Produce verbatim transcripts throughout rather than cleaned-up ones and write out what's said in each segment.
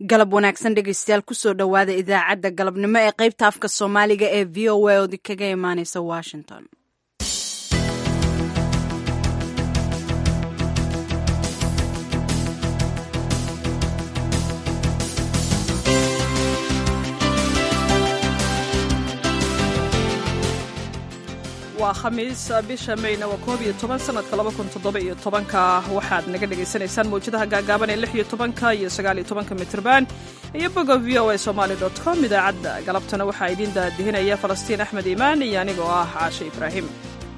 galab wanaagsan dhegeystayaal kusoo dhowaada idaacadda galabnimo ee qaybta afka soomaaliga ee v o a oodi kaga imaaneysa washington. waa khamiis bisha mayna waa koob iyo toban sanadka laba kun toddoba iyo tobanka waxaad naga dhagaysanaysaan mawjadaha gaagaaban ee lix iyo tobanka iyo sagaal iyo tobanka mitrban iyo boga v o a somali dot com. idaacadda galabtana waxaa idiin daadihinaya falastiin axmed iimaan iyo anigoo ah caashe ibraahim.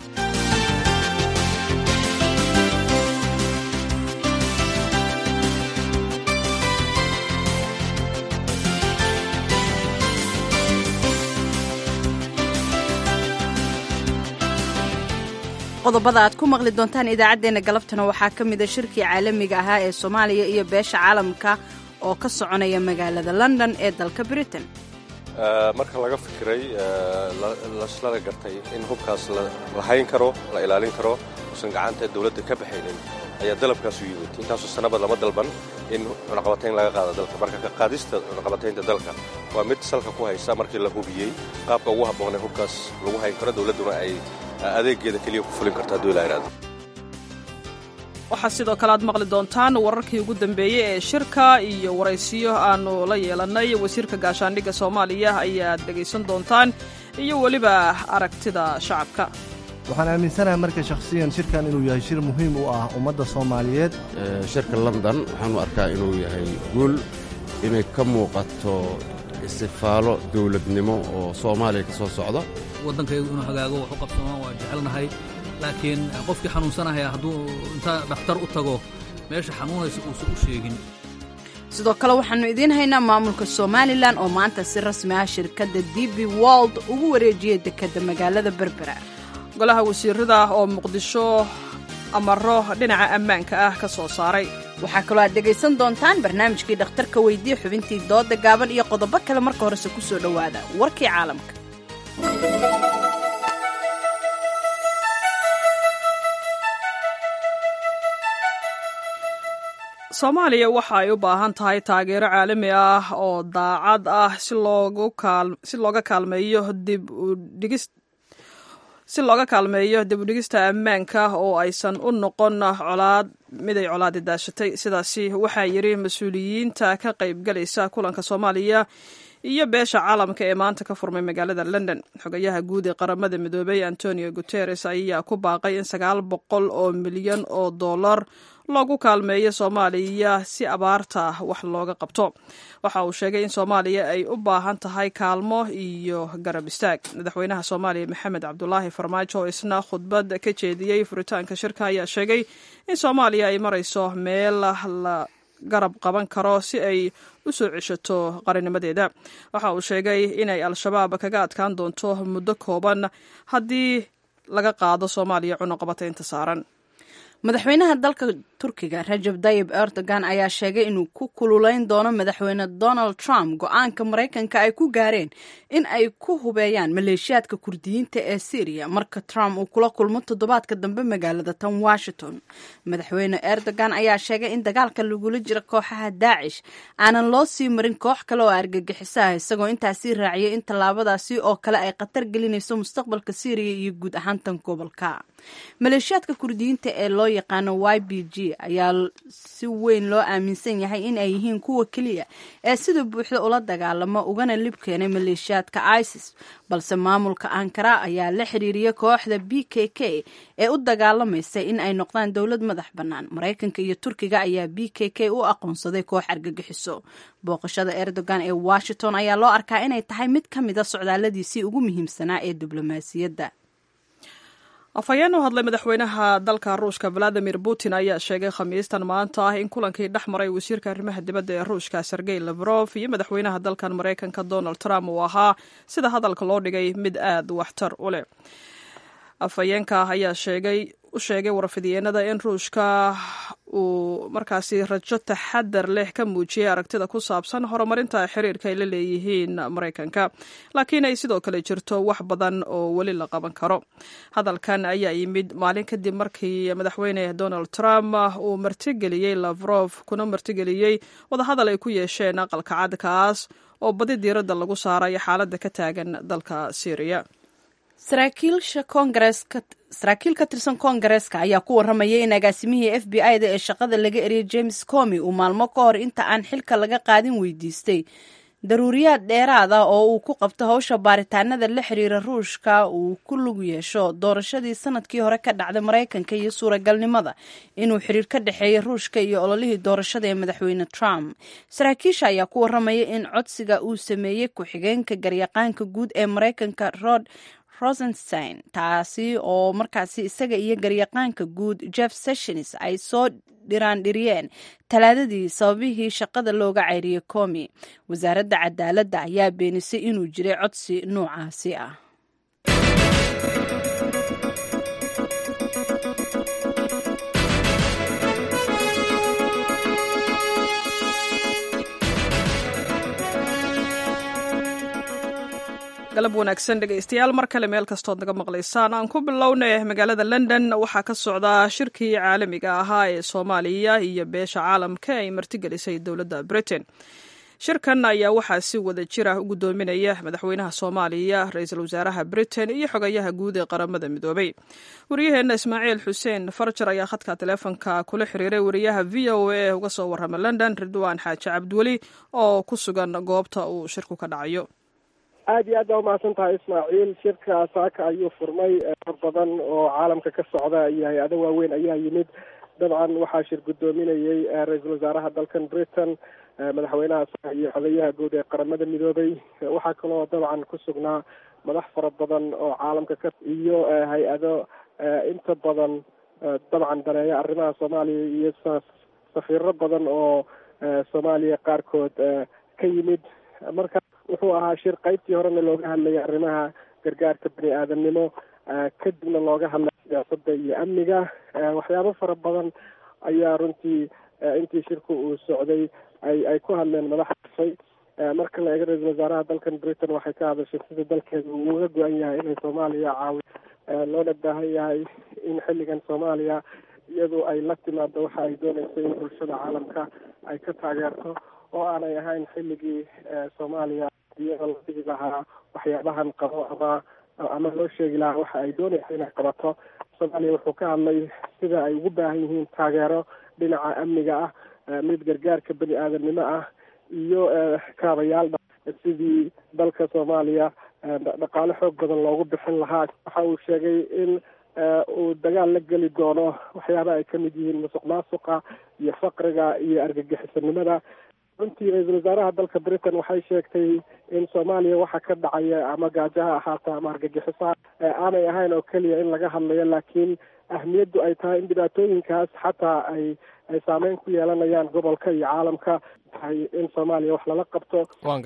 qodobada aad ku maqli doontaan idaacaddeenna galabtana waxaa ka mida shirkii caalamiga ahaa ee soomaaliya iyo beesha caalamka oo ka soconaya magaalada london ee dalka britain. marka laga fikiray laslana gartay in hubkaas la hayn karo la ilaalin karo usan gacanta dawladda ka baxaynin ayaa dalabkaasu yimid. intaasoo sanaba lama dalban in cunaqabatayn laga qaado dalka. marka ka qaadista cunaqabataynta dalka waa mid salka ku haysa markii la hubiyey qaabka ugu habboonay hubkaas lagu hayn karo dawladduna ay adeegeeda keliya ku fulin karta hadduu ilaa iraado. waxaa sidoo kale aad maqli doontaan wararkii ugu dambeeyey ee shirka iyo waraysiyo aanu la yeelannay wasiirka gaashaandhigga soomaaliya ayaad dhegaysan doontaan iyo weliba aragtida shacabka. waxaan aaminsanahay marka shakhsiyan shirkan inuu yahay shir muhiim u ah ummadda soomaaliyeed. shirka london waxaanu arkaa inuu yahay guul inay ka muuqato istifaalo dawladnimo oo soomaaliya ka soo socda. waddankaygu inuu hagaago wax u qabsamaan waa jecelnahay, laakiin qofkii xanuunsanahaya hadduu inta dhakhtar u tago meesha xanuunaysa uusan u sheegin. sidoo kale waxaannu idiin haynaa maamulka somalilan oo maanta si rasmi ah shirkadda d b wold ugu wareejiyey dekedda magaalada berbera. golaha wasiirada oo muqdisho amaro dhinaca ammaanka ah ka soo saaray. waxaa kaloo aad dhegaysan doontaan barnaamijkii dhakhtarka weydiye, xubintii dooda gaaban iyo qodobo kale. marka horese ku soo dhowaada warkii caalamka. soomaaliya waxa ay u baahan tahay taageero caalami ah oo daacad ah si looga kaalmeeyo dib udhigis si looga kaalmeeyo dib u dhigista ammaanka oo aysan u noqon colaad miday colaadi daashatay. sidaasi waxaa yidhi mas-uuliyiinta ka qaybgalaysa kulanka soomaaliya iyo beesha caalamka ee maanta ka furmay magaalada london. xogayaha guud ee qaramada midoobay antonio guteres ayaa ku baaqay in sagaal boqol oo milyan oo dollar loogu kaalmeeyo soomaaliya si abaarta wax looga qabto. waxa uu sheegay in soomaaliya ay u baahan tahay kaalmo iyo garab istaag. madaxweynaha soomaaliya maxamed cabdulaahi farmaajo oo isna khudbad ka jeediyey furitaanka shirka ayaa sheegay in soomaaliya ay marayso meel la garab qaban karo si ay u soo ceshato qarinimadeeda. waxa uu sheegay inay al-shabaab kaga adkaan doonto muddo kooban haddii laga qaado soomaaliya cunaqabataynta saaran. madaxweynaha dalka turkiga rajab tayyib erdogan ayaa sheegay inuu ku kululeyn doono madaxweyne donald trump go-aanka maraykanka ay ku gaareen in ay ku hubeeyaan maleeshiyaadka kurdiyiinta ee syriya marka trump uu kula kulmo toddobaadka dambe magaalada tan washington. madaxweyne erdogan ayaa sheegay in dagaalka lagula jira kooxaha daacish aanan loo sii marin koox kale oo argagixisaha, isagoo intaasii raaciyay in tallaabadaasi oo kale ay khatar gelinayso mustaqbalka syriya iyo guud ahaan tan gobolka. maleeshiyaadka kurdiyiinta ee loo yaqaano y b g ayaa si weyn loo aaminsan yahay in ay yihiin kuwa keliya ee sida buuxda ula dagaalamo ugana lib keenay maleeshiyaadka isis, balse maamulka ankara ayaa la xiriiriyay kooxda b k k ee u dagaalamaysa in ay noqdaan dowlad madax bannaan. maraykanka iyo turkiga ayaa b k k u aqoonsaday koox argagixiso. booqashada erdogan ee washington ayaa loo arkaa inay tahay mid ka mida socdaalladiisii ugu muhiimsanaa ee diblomaasiyadda. afhayeen u hadlay madaxweynaha dalka ruushka valadimir putin ayaa sheegay khamiistan maanta ah in kulankii dhex maray wasiirka arrimaha dibadda ee ruushka sergey lavrov iyo madaxweynaha dalkan maraykanka donald trump uu ahaa sida hadalka loo dhigay mid aad waxtar u leh. afhayeenka ayaa sheegay u sheegay warfidyeennada in ruushka uu markaasi rajo taxadar leh ka muujiyey aragtida ku saabsan horumarinta xiriirka ay la leeyihiin maraykanka, laakiin ay sidoo kale jirto wax badan oo weli la qaban karo. hadalkan ayaa yimid maalin kadib markii madaxweyne donald trump uu martigeliyey lavrov kuna martigeliyey wadahadal ay ku yeesheen aqalka cad, kaas oo badi diiradda lagu saaray xaaladda ka taagan dalka syriya. saraakiil ka tirsan koongareeska ayaa ku warramayay in agaasimihii f b i da ee shaqada laga eriyey james comey uu maalmo ka hor inta aan xilka laga qaadin weydiistay daruuriyaad dheeraad ah oo uu ku qabto hawsha baaritaanada la xiriira ruushka uu ku lug yeesho doorashadii sanadkii hore ka dhacday maraykanka iyo suuragalnimada inuu xiriir ka dhexeeya ruushka iyo ololihii doorashada ee madaxweyne trump. saraakiisha ayaa ku warramaya in codsiga uu sameeyey ku-xigeenka garyaqaanka guud ee maraykanka rod rosenstein, taasi oo markaasi isaga iyo garyaqaanka guud jeff sessions ay soo dhiraandhiriyeen talaadadii sababihii shaqada looga cayriyey comey. wasaaradda cadaaladda ayaa beenisay inuu jiray codsi noocaasi ah. galab wanaagsan dhegaystayaal, mar kale meel kastood naga maqlaysaan. aan ku bilownay magaalada london waxaa ka socdaa shirkii caalamiga ahaa ee soomaaliya iyo beesha caalamka ay martigelisay dowladda britain. shirkan ayaa waxaa si wada jir ah u guddoominaya madaxweynaha soomaaliya, ra-iisul wasaaraha britain iyo xogayaha guud ee qaramada midoobay. wariyaheenna ismaaciil xuseen farjar ayaa khadka taleefonka kula xiriiray wariyaha v o a uga soo warrama london ridwaan xaaji cabdiweli oo ku sugan goobta uu shirku ka dhacayo. aada iyo aad baa umahadsan tahay ismaaciil. shirka saaka ayuu furmay, far badan oo caalamka ka socda iyo hay-ado waaweyn ayaa yimid. dabcan waxaa shir guddoominayey ra-iisul wasaaraha dalkan britain, madaxweynaha iyo xogayaha guud ee qaramada midoobay. waxaa kaloo dabcan ku sugnaa madax fara badan oo caalamka ka iyo hay-ado inta badan dabcan daneeya arrimaha soomaaliya iyo safiiro badan oo soomaaliya qaarkood ka yimid. marka wuxuu ahaa shir qaybtii horena looga hadlayay arrimaha gargaarka bani aadamnimo, kadibna looga hadlay siyaasadda iyo amniga. waxyaabo fara badan ayaa runtii intii shirku uu socday ay ay ku hadleen madaxdasay. marka la eego ra-iisul wasaaraha dalkan britain waxay ka hadashay sida dalkeeda uu uga go-an yahay inay soomaaliya caawi loona baahan yahay in xilligan soomaaliya iyadu ay la timaado waxa ay doonayso in bulshada caalamka ay ka taageerto, oo aanay ahayn xilligii soomaaliya iyada la dhigi lahaa waxyaabahan qabo ama ama loo sheegi lahaa waxa ay doonayso inay qabato. soomaaliya wuxuu ka hadlay sida ay ugu baahan yihiin taageero dhinaca amniga ah, mid gargaarka bani aadamnimo ah iyo kaabayaal sidii dalka soomaaliya dhaqaale xoog badan loogu bixin lahaa. waxa uu sheegay in uu dagaal la geli doono waxyaaba ay kamid yihiin musuq maasuqa iyo faqriga iyo argagixisanimada. runtii ra-iisul wasaaraha dalka britain waxay sheegtay in soomaaliya waxa ka dhacaya ama gaajaha ahaata ama argagixisaha aanay ahayn oo keliya in laga hadlayo, laakiin ahmiyaddu ay tahay in dhibaatooyinkaas xataa ay ay saameyn ku yeelanayaan gobolka iyo caalamka, tahay in soomaaliya wax lala qabto.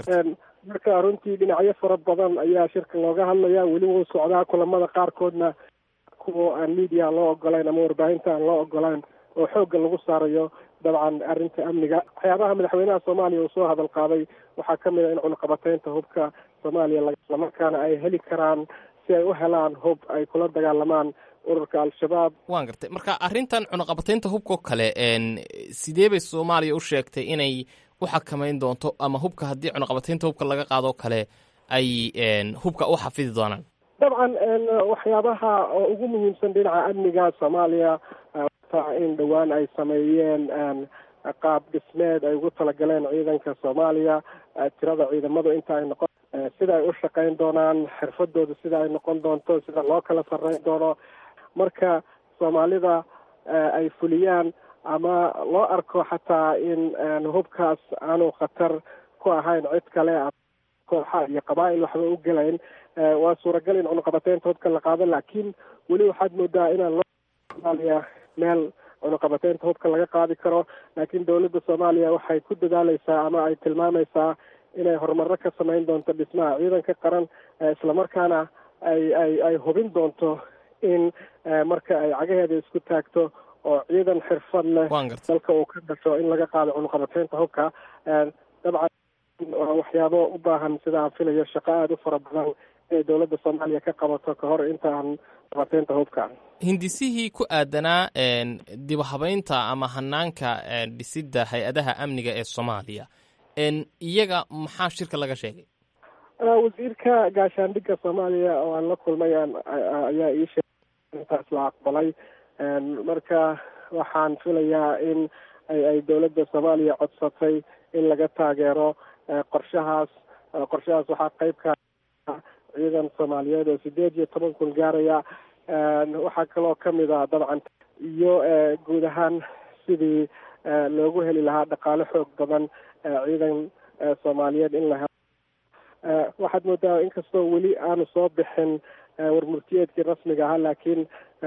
marka runtii dhinacyo fara badan ayaa shirka looga hadlaya. weli wuu socdaa, kulamada qaarkoodna kuwa aan media loo ogolayn ama warbaahinta aan loo ogolayn oo xoogga lagu saarayo dabcan arrinta amniga. waxyaabaha madaxweynaha soomaaliya uu soo hadal qaaday waxaa kamid a in cunaqabateynta hubka soomaaliya islamarkaana ay heli karaan si ay u helaan hub ay kula dagaalamaan ururka al-shabaab. waan gartay. marka arrintan cunaqabateynta hubkao kale sidee bay soomaaliya u sheegtay inay u xakamayn doonto, ama hubka haddii cunaqabateynta hubka laga qaadoo kale ay hubka u xafidi doonaan? dabcan waxyaabaha ugu muhiimsan dhinaca amniga soomaaliya in dhowaan ay sameeyeen qaab dhismeed ay ugu talagaleen ciidanka soomaaliya, tirada ciidamadu inta ay noqon, sida ay u shaqayn doonaan, xirfadooda sida ay noqon doonto, sida loo kala sarreyn doono. marka soomaalida ay fuliyaan ama loo arko xataa in hubkaas aanu khatar ku ahayn cid kale, kooxa iyo qabaa'il waxba u gelayn, waa suuragal in cunaqabateynta hubka la qaado. laakiin weli waxaad moodaa inaan loo soomaaliya meel cunaqabateynta hubka laga qaadi karo. laakiin dowladda soomaaliya waxay ku dadaaleysaa ama ay tilmaamaysaa inay horumaro ka samayn doonto dhismaha ciidanka qaran, islamarkaana ay ay ay hubin doonto in marka ay cagaheeda isku taagto oo ciidan xirfad leh dalka uu ka dhasho in laga qaado cunaqabateynta hubka dabcan waxyaabo u baahan sida aan filayo shaqo aada u fara badan inay dowladda soomaaliya ka qabato ka hor inta aan qabateynta hubka. hindisihii ku aadanaa dibahabeynta ama hanaanka dhisidda hay-adaha amniga ee soomaaliya iyaga maxaa shirka laga sheegay? wasiirka gaashaandhigga soomaaliya oo aan la kulmay ayaa ii sheegay intaas la aqbalay marka waxaan filayaa in ay dowladda soomaaliya codsatay in laga taageero qorshahaas qorshahaas waxaa qayb ka ciidan soomaaliyeed oo sideed iyo toban kun gaaraya waxaa kaloo kamid ah dabcan iyo guud ahaan sidii loogu heli lahaa dhaqaale xoog badan ciidan soomaaliyeed in la helo. waxaad moodaa inkastoo weli aanu soo bixin warmurtiyeedkii rasmiga ahaa laakiin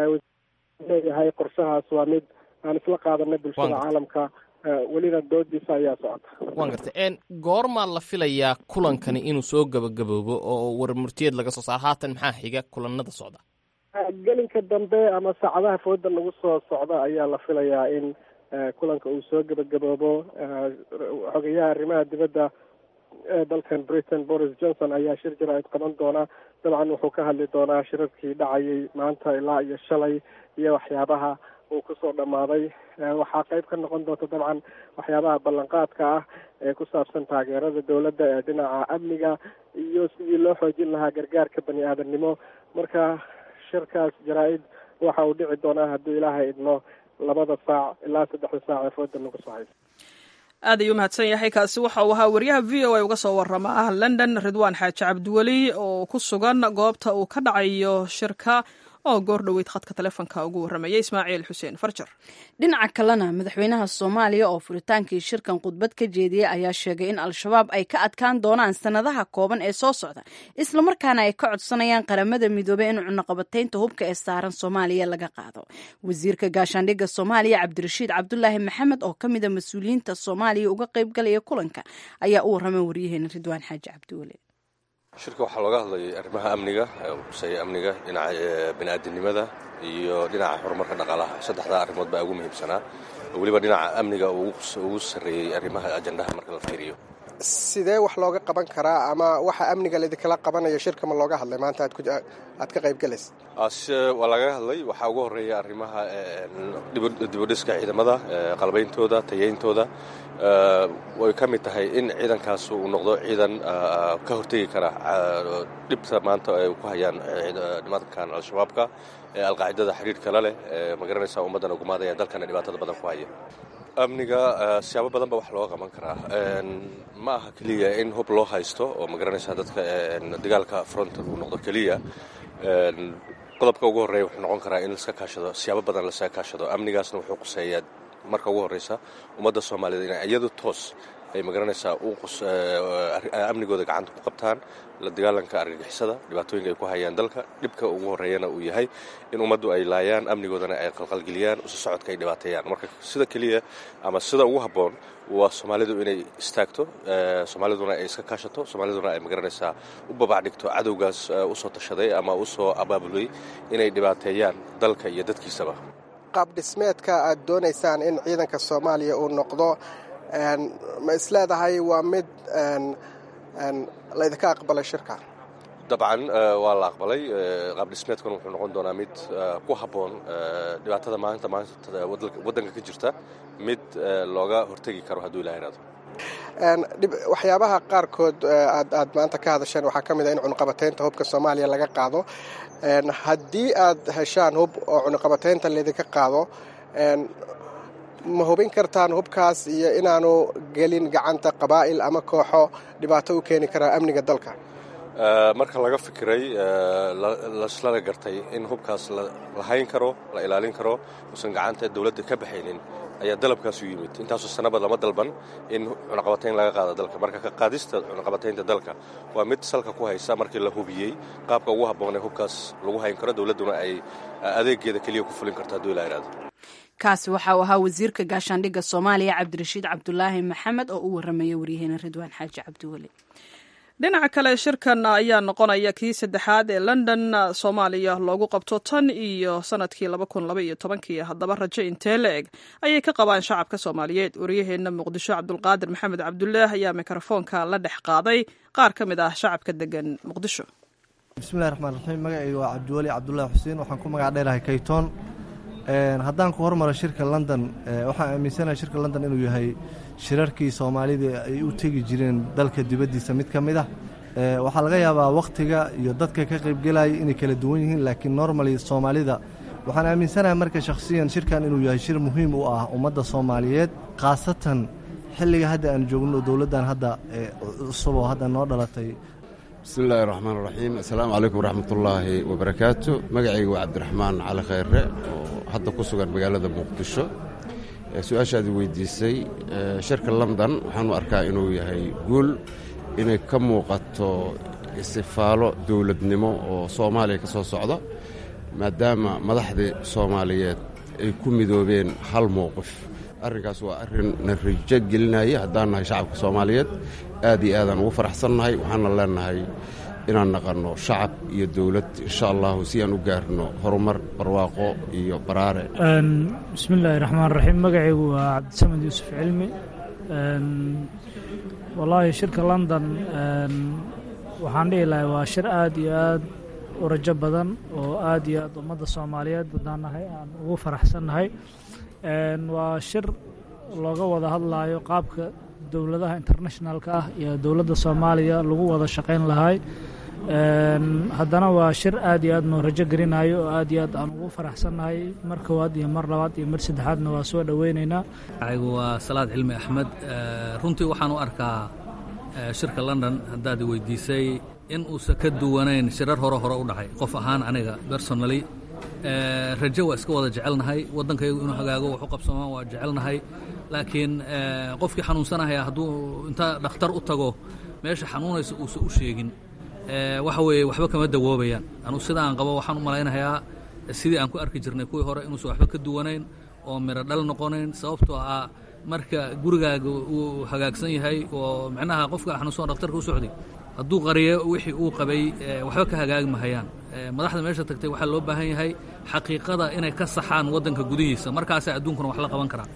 leeyahay qorshahaas waa mid aan isla qaadanay bulshada caalamka welina doodiisa ayaa socota. waan gartay goormaa la filayaa kulankani inuu soo gabagaboobo oo warmurtiyeed laga soo saaro? haatan maxaa xiga kulanada socda? gelinka dambe ama saacadaha fooda nagu soo socda ayaa la filayaa in kulanka uu soo gabagaboobo. xogayaha arrimaha dibadda dalkan Britain Boris Johnson ayaa shir jaraa'id qaban doona. dabcan wuxuu ka hadli doonaa shirarkii dhacayay maanta ilaa iyo shalay iyo waxyaabaha uu kusoo dhammaaday. waxaa qayb ka noqon doonta dabcan waxyaabaha ballanqaadka ah ee ku saabsan taageerada dowladda ee dhinaca amniga iyo sidii loo xoojin lahaa gargaarka bani aadamnimo. marka shirkaas jaraa'id waxa uu dhici doonaa hadduu ilaahay idmo labada saac ilaa saddexda saac ee fooda nagu soo haysa. aad ayuu mahadsan yahay. kaasi waxa uu ahaa wariyaha v o a uga soo warrama ah london ridwaan xaaji cabdiweli oo ku sugan goobta uu ka dhacayo shirka oo goor dhoweyd khadka taleefonka ugu warramaya ismaaciil xuseen farjar. dhinaca kalena madaxweynaha soomaaliya oo furitaankii shirkan khudbad ka jeediyey ayaa sheegay in al-shabaab ay ka adkaan doonaan sanadaha kooban ee soo socda islamarkaana ay ka codsanayaan qaramada midoobey in cunaqabateynta hubka ee saaran soomaaliya laga qaado. wasiirka gaashaandhigga soomaaliya cabdirashiid cabdulaahi maxamed oo ka mida mas-uuliyiinta soomaaliya uga qaybgalaya kulanka ayaa u warramay waryaheena ridwaan xaaji cabdiweli. shirka waxaa looga hadlayay arrimaha amniga kuseeya amniga dhinaca bini'aadanimada iyo dhinaca horumarka dhaqaalaha. saddexdaa arrimood baa ugu muhiimsanaa, weliba dhinaca amniga ugu sarreeyey arrimaha ajandaha marka la fiiriyo. sidee wax looga qaban karaa ama waxa amniga laidinkala qabanayo shirka ma looga hadlay maanta aad ka qayb galaysa? waa laga hadlay. waxaa ugu horreeya arrimaha dibudhiska ciidamada, qalbayntooda, tayeyntooda. way ka mid tahay in ciidankaas uu noqdo ciidan ka hortegi kara dhibta maanta ay ku hayaan nimankan al-shabaabka ee alqaacidada xiriirka la leh ma garanaysaa ummaddana gumaadaya dalkana dhibaatada badan ku haya. amniga siyaabo badan ba wax looga qaban karaa. ma aha keliya in hub loo haysto oo ma garanaysaa dadka dagaalka frontal uu noqdo keliya. qodobka ugu horreeya wuxuu noqon karaa in laska kaashado siyaabo badan lasaga kaashado. amnigaasna wuxuu quseeyaa marka ugu horreysa ummadda soomaaliyeed inay iyadu toos ay ma garanaysaa amnigooda gacanta ku qabtaan la dagaalanka argagixisada dhibaatooyinka ay ku hayaan dalka. dhibka ugu horreeyana uu yahay in ummaddu ay laayaan, amnigoodana ay qalqalgeliyaan, usi socodka ay dhibaateeyaan. marka sida keliya ama sida ugu habboon waa soomaalidu inay istaagto, soomaaliduna ay iska kaashato, soomaaliduna ay ma garanaysaa u babac dhigto cadowgaas usoo tashaday ama usoo abaabulay inay dhibaateeyaan dalka iyo dadkiisaba. qaab dhismeedka aad doonaysaan in ciidanka soomaaliya uu noqdo ma isleedahay waa mid laydinka aqbalay shirka? dabcan waa la aqbalay. qaab dhismeedkan wuxuu noqon doonaa mid ku habboon dhibaatada maanta maanta waddanka ka jirta, mid looga hortegi karo hadduu ilaha iraado. waxyaabaha qaarkood aad aad maanta ka hadasheen waxaa ka mid a in cunaqabateynta hubka soomaaliya laga qaado. haddii aad heshaan hub oo cunaqabateynta laydinka qaado ma hubin kartaan hubkaas iyo inaanu gelin gacanta qabaa'il ama kooxo dhibaato u keeni karaa amniga dalka? marka laga fikiray laslana gartay in hubkaas la hayn karo, la ilaalin karo, uusan gacanta dowladda ka baxaynin ayaa dalabkaas u yimid. intaasoo sanaba lama dalban in cunaqabateyn laga qaado dalka. marka ka qaadista cunaqabateynta dalka waa mid salka ku haysa markii la hubiyey qaabka ugu habboon ee hubkaas lagu hayn karo, dowladduna ay adeegeeda keliya ku fulin karto hadduu ilaa iraado. kaasi waxa uu ahaa wasiirka gaashaandhigga soomaaliya cabdirashiid cabdulaahi maxamed oo u warramaya waryaheena ridwaan xaaji cabdiweli. dhinaca kale shirkan ayaa noqonaya kii saddexaad ee london soomaaliya loogu qabto tan iyo sanadkii laba kun laba iyo tobankii haddaba rajo intee la eg ayay ka qabaan shacabka soomaaliyeed waryaheena muqdisho cabdulqaadir maxamed cabdullaah ayaa mikrofoonka la dhex qaaday qaar ka mid ah shacabka degan muqdisho. bismillahi raxmaan raxiim magacayga waa cabdiweli cabdullaahi xuseen waxaan ku magac dheerahay kaytoon. haddaan ku hormaro shirka london waxaan aaminsanahay shirka london inuu yahay shirarkii soomaalida ay u tegi jireen dalka dibaddiisa mid ka mid ah. waxaa laga yaabaa wakhtiga iyo dadka ka qaybgelaya inay kala duwan yihiin laakiin normally soomaalida waxaan aaminsanahay marka shakhsiyan shirkan inuu yahay shir muhiim u ah ummadda soomaaliyeed khaasatan xilliga hadda aan joogno dowladdan hadda cusub oo hadda noo dhalatay. bismillaahi raxmaan raxiim assalaamu calaykum waraxmatullaahi wabarakaatu magacayga waa cabdiraxmaan cali khayre oo hadda ku sugan magaalada muqdisho. su-aashaadii weydiisay shirka london waxaanu arkaa inuu yahay guul inay ka muuqato istifaalo dowladnimo oo soomaaliya ka soo socda maadaama madaxdii soomaaliyeed ay ku midoobeen hal mowqif. arrinkaas waa arrin na rajo gelinaya haddaan nahay shacabka soomaaliyeed aad iyo aadaan ugu faraxsannahay waxaana leenahay inaan naqanno shacab iyo dowlad insha allahu si aan u gaarno horumar barwaaqo iyo baraare. bismillaahi raxmaan raxiim magacaygu waa cabdisamed yuusuf cilmi. wallaahi shirka london waxaan dhihi lahay waa shir aad iyo aad u rajo badan oo aad iyo aad ummadda soomaaliyeed haddaan nahay aan ugu faraxsannahay. waa shir looga wada hadlaayo qaabka dowladaha internationalka ah iyo dowladda soomaaliya lagu wada shaqayn lahay. haddana waa shir aad iyo aad noo rajo gelinayo oo aad iyo aad aan ugu faraxsannahay mar koowaad iyo mar labaad iyo mar saddexaadna waa soo dhoweynaynaa. ayagu waa salaad cilmi axmed. runtii waxaan u arkaa shirka london haddaad weydiisay in uusan ka duwanayn shirar hore hore u dhacay. qof ahaan aniga personally rajo waa iska wada jecelnahay waddankaygu inuu hagaago wax u qabsamaan waa jecelnahay laakiin qofkii xanuunsanahaya hadduu inta dhakhtar u tago meesha xanuunaysa uusan u sheegin waxa weeye waxba kama dawoobayaan. anuu sida aan qabo waxaan u malaynayaa sidii aan ku arki jirnay kuwii hore inuusan waxba ka duwanayn oo miro dhal noqonayn sababtoo ah marka gurigaaga uu hagaagsan yahay oo macnaha qofka xanuunsan dhakhtarka u socday hadduu qariyo wixii uu qabay waxba ka hagaagi mahayaan. madaxda meesha tagtay waxaa loo baahan yahay xaqiiqada inay ka saxaan waddanka gudihiisa markaasaa adduunkuna wax la qaban karaa.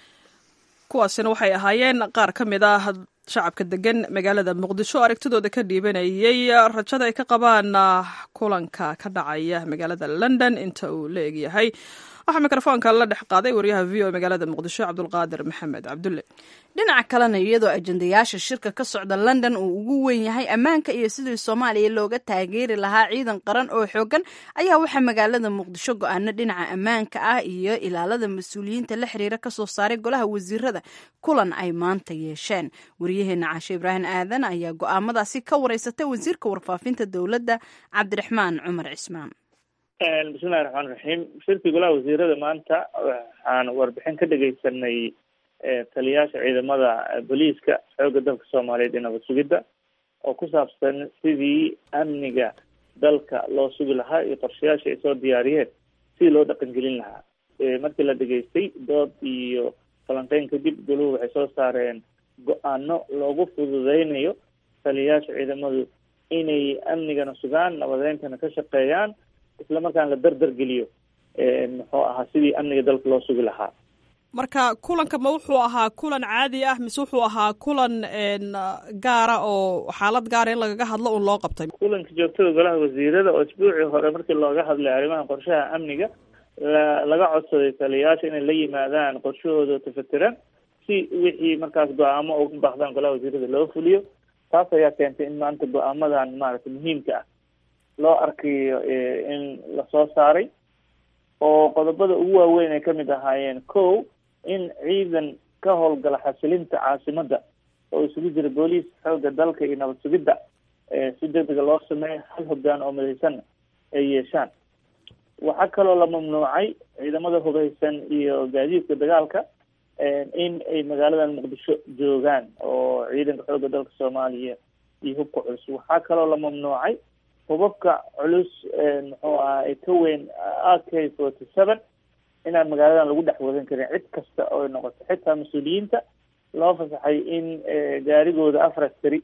kuwaasina waxay ahaayeen qaar ka mid ah shacabka degan magaalada muqdisho aragtidooda ka dhiibanayay rajada ay ka qabaan kulanka ka dhacaya magaalada london inta uu la egyahay. waxaa mikrofoonka la dhex qaaday waryaha v o magaalada muqdisho cabdulqaadir maxamed cabdulle. dhinaca kalena iyadoo ajendayaasha shirka ka socda london uu ugu weyn yahay ammaanka iyo sidii soomaaliya looga taageeri lahaa ciidan qaran oo xoogan ayaa waxaa magaalada muqdisho go-aano dhinaca ammaanka ah iyo ilaalada mas-uuliyiinta la xiriira kasoo saaray golaha wasiirada kulan ay maanta yeesheen. wariyaheena caashe ibraahim aadan ayaa go-aamadaasi ka wareysatay wasiirka warfaafinta dowladda cabdiraxmaan cumar cismaan. bismillahi raxmaan raxiim shirkii golaha wasiirada maanta waxaan warbixin ka dhegaysanay taliyaasha ciidamada booliiska xoogga dalka soomaaliyeed iyo nabad sugidda oo ku saabsan sidii amniga dalka loo sugi lahaa iyo qorshayaasha ay soo diyaariyeen sidii loo dhaqangelin lahaa. markii la dhegaystay dood iyo falanqeyn kadib goluhu waxay soo saareen go-aano loogu fududeynayo taliyaasha ciidamadu inay amnigana sugaan nabadeyntana ka shaqeeyaan isla markaan la dardar geliyo muxuu ahaa sidii amniga dalka loo sugi lahaa. marka kulanka ma wuxuu ahaa kulan caadi ah mise wuxuu ahaa kulan gaara oo xaalad gaara in lagaga hadlo un loo qabtay? kulanka joogtada golaha wasiirada oo isbuucii hore markii looga hadlay arrimaha qorshaha amniga la laga codsaday taliyayaasha inay la yimaadaan qorshahooda tafatiran si wixii markaas go-aamo uga baaqdaan golaha wasiirada loo fuliyo. taas ayaa keentay in maanta go-aamadan maaragtay muhiimka ah loo arkayo in lasoo saaray oo qodobada ugu waaweyn ay kamid ahaayeen kow in ciidan ka howlgala xasilinta caasimadda oo isugu jira booliis xoogga dalka iyo nabad sugidda si degdega loo sameeyo hal hoggaan oo midaysan ay yeeshaan. waxaa kaloo la mamnuucay ciidamada hubeysan iyo gaadiidka dagaalka in ay magaaladan muqdisho joogaan oo ciidanka xoogga dalka soomaaliya iyo hubka culus. waxaa kaloo la mamnuucay hubabka culus muxuu aha ay ka weyn a k forty seven inaan magaaladan lagu dhex wadan karin cid kasta oo noqoto xitaa mas-uuliyiinta loo fasaxay in gaarigooda afar askari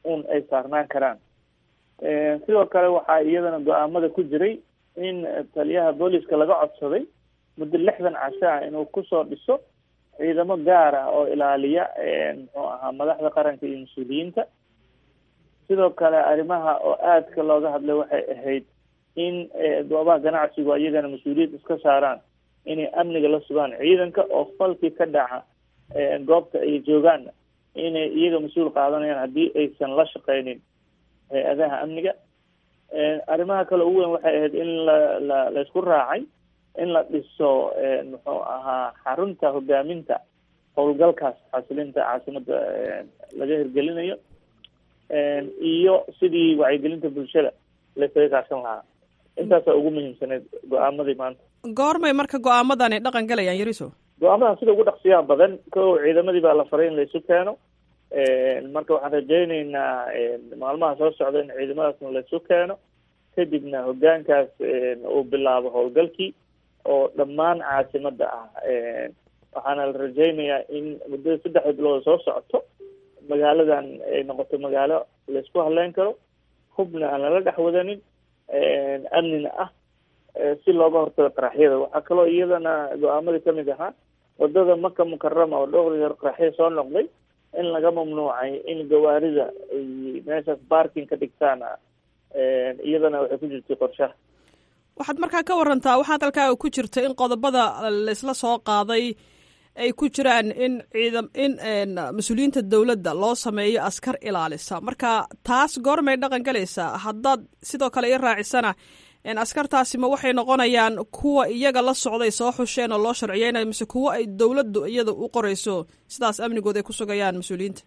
un ay saarnaan karaan. sidoo kale waxaa iyadana go-aamada ku jiray in taliyaha booliska laga codsaday muddo lixdan casho ah inuu kusoo dhiso ciidamo gaar ah oo ilaaliya muxuu ahaa madaxda qaranka iyo mas-uuliyiinta. sidoo kale arrimaha oo aadka looga hadlay waxay ahayd in goobaha ganacsigu iyagana mas-uuliyad iska saaraan inay amniga la sugaan ciidanka oo falkii ka dhaca goobta ay joogaan inay iyaga mas-uul qaadanayaan haddii aysan la shaqeynin hay-adaha amniga. arrimaha kale ugu weyn waxay ahayd in la la laisku raacay in la dhiso muxuu ahaa xarunta hogaaminta howlgalkaas xasilinta caasimada laga hirgelinayo iyo sidii wacyigelinta bulshada laysaga kaashan lahaa. intaasaa ugu muhiimsaneyd go-aamadii maanta. goormay marka go-aamadani dhaqan galayaan yariso? go-aamadan sida ugu dhaqsiyaha badan ko ciidamadii baa la faray in laysu keeno. marka waxaan rajayneynaa maalmaha soo socda in ciidamadaasna laysu keeno, kadibna hogaankaas uu bilaabo howlgalkii oo dhammaan caasimada ah. waxaana la rajaynayaa in muddada saddexda bilood soo socoto magaaladan ay noqoto magaalo laysku hadleyn karo, hubna aan lala dhex wadanin, amnina ah, si looga hortago qaraxyada. waxaa kaloo iyadana go-aamadii kamid ahaa wadada maka mukarama oo dhowr jeer qaraxyo soo noqday in laga mamnuucay in gawaarida ay meeshaas barking ka dhigtaan. iyadana waxay ku jirtay qorshaha. waxaad markaa ka warantaa waxaad halkaa ku jirta in qodobada laysla soo qaaday ay ku jiraan in ciidam in mas-uuliyiinta dowladda loo sameeyo askar ilaalisa. marka taas goormay dhaqan galaysaa? haddaad sidoo kale i raacisana askartaasi ma waxay noqonayaan kuwa iyaga la socday soo xusheen oo loo sharciyeynayo, mise kuwa ay dowladdu iyada u qoreyso sidaas amnigood ay ku sugayaan mas-uuliyiinta?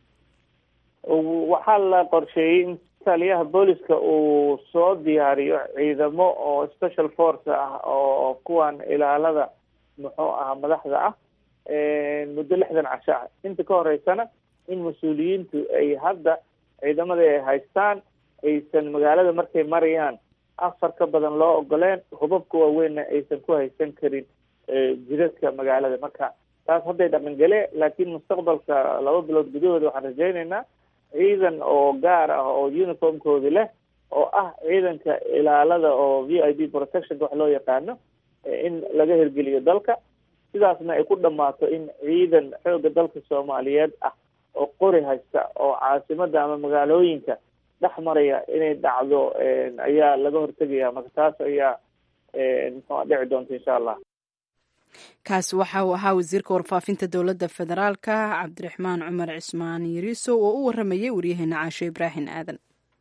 waxaa la qorsheeyey in taliyaha booliska uu soo diyaariyo ciidamo oo special force ah oo kuwan ilaalada muxuu ahaa madaxda ah muddo lixdan casho ah. inta ka horeysana in mas-uuliyiintu ay hadda ciidamada ay haystaan aysan magaalada markay marayaan afar ka badan loo ogoleen, hubabka waaweynna aysan ku haysan karin jidadka magaalada. marka taas hadday dhaqangale, laakiin mustaqbalka laba bilood gudahooda waxaan rajayneynaa ciidan oo gaar ah oo uniformkoodi leh oo ah ciidanka ilaalada oo v I P protectionka wax loo yaqaano in laga hirgeliyo dalka. sidaasna ay ku dhammaato in ciidan xooga dalka soomaaliyeed ah oo qori haysta oo caasimada ama magaalooyinka dhex maraya inay dhacdo ayaa laga hortegaya. marka taas ayaa muxuu dhici doonta insha allah. kaasi waxa uu ahaa wasiirka warfaafinta dowladda federaalka cabdiraxmaan cumar cismaan yariiso oo u waramayay waryaheena caasho ibraahim aadan.